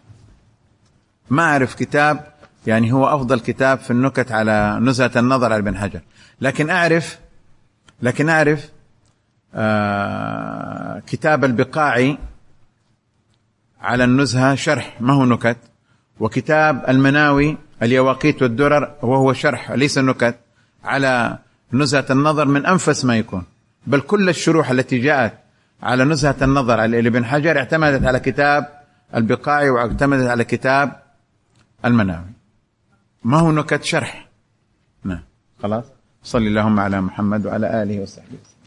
ما أعرف كتاب يعني هو أفضل كتاب في النكت على نزهة النظر على ابن حجر، لكن أعرف لكن أعرف آه كتاب البقاعي على النزهة شرح ما هو نكت، وكتاب المناوي اليواقيت والدرر وهو شرح ليس نكت على نزهة النظر من أنفس ما يكون. بل كل الشروح التي جاءت على نزهة النظر على ابن حجر اعتمدت على كتاب البقاعي واعتمدت على كتاب المناوي، ما هو نكت شرح. نعم. خلاص. صلى اللهم على محمد وعلى آله وصحبه.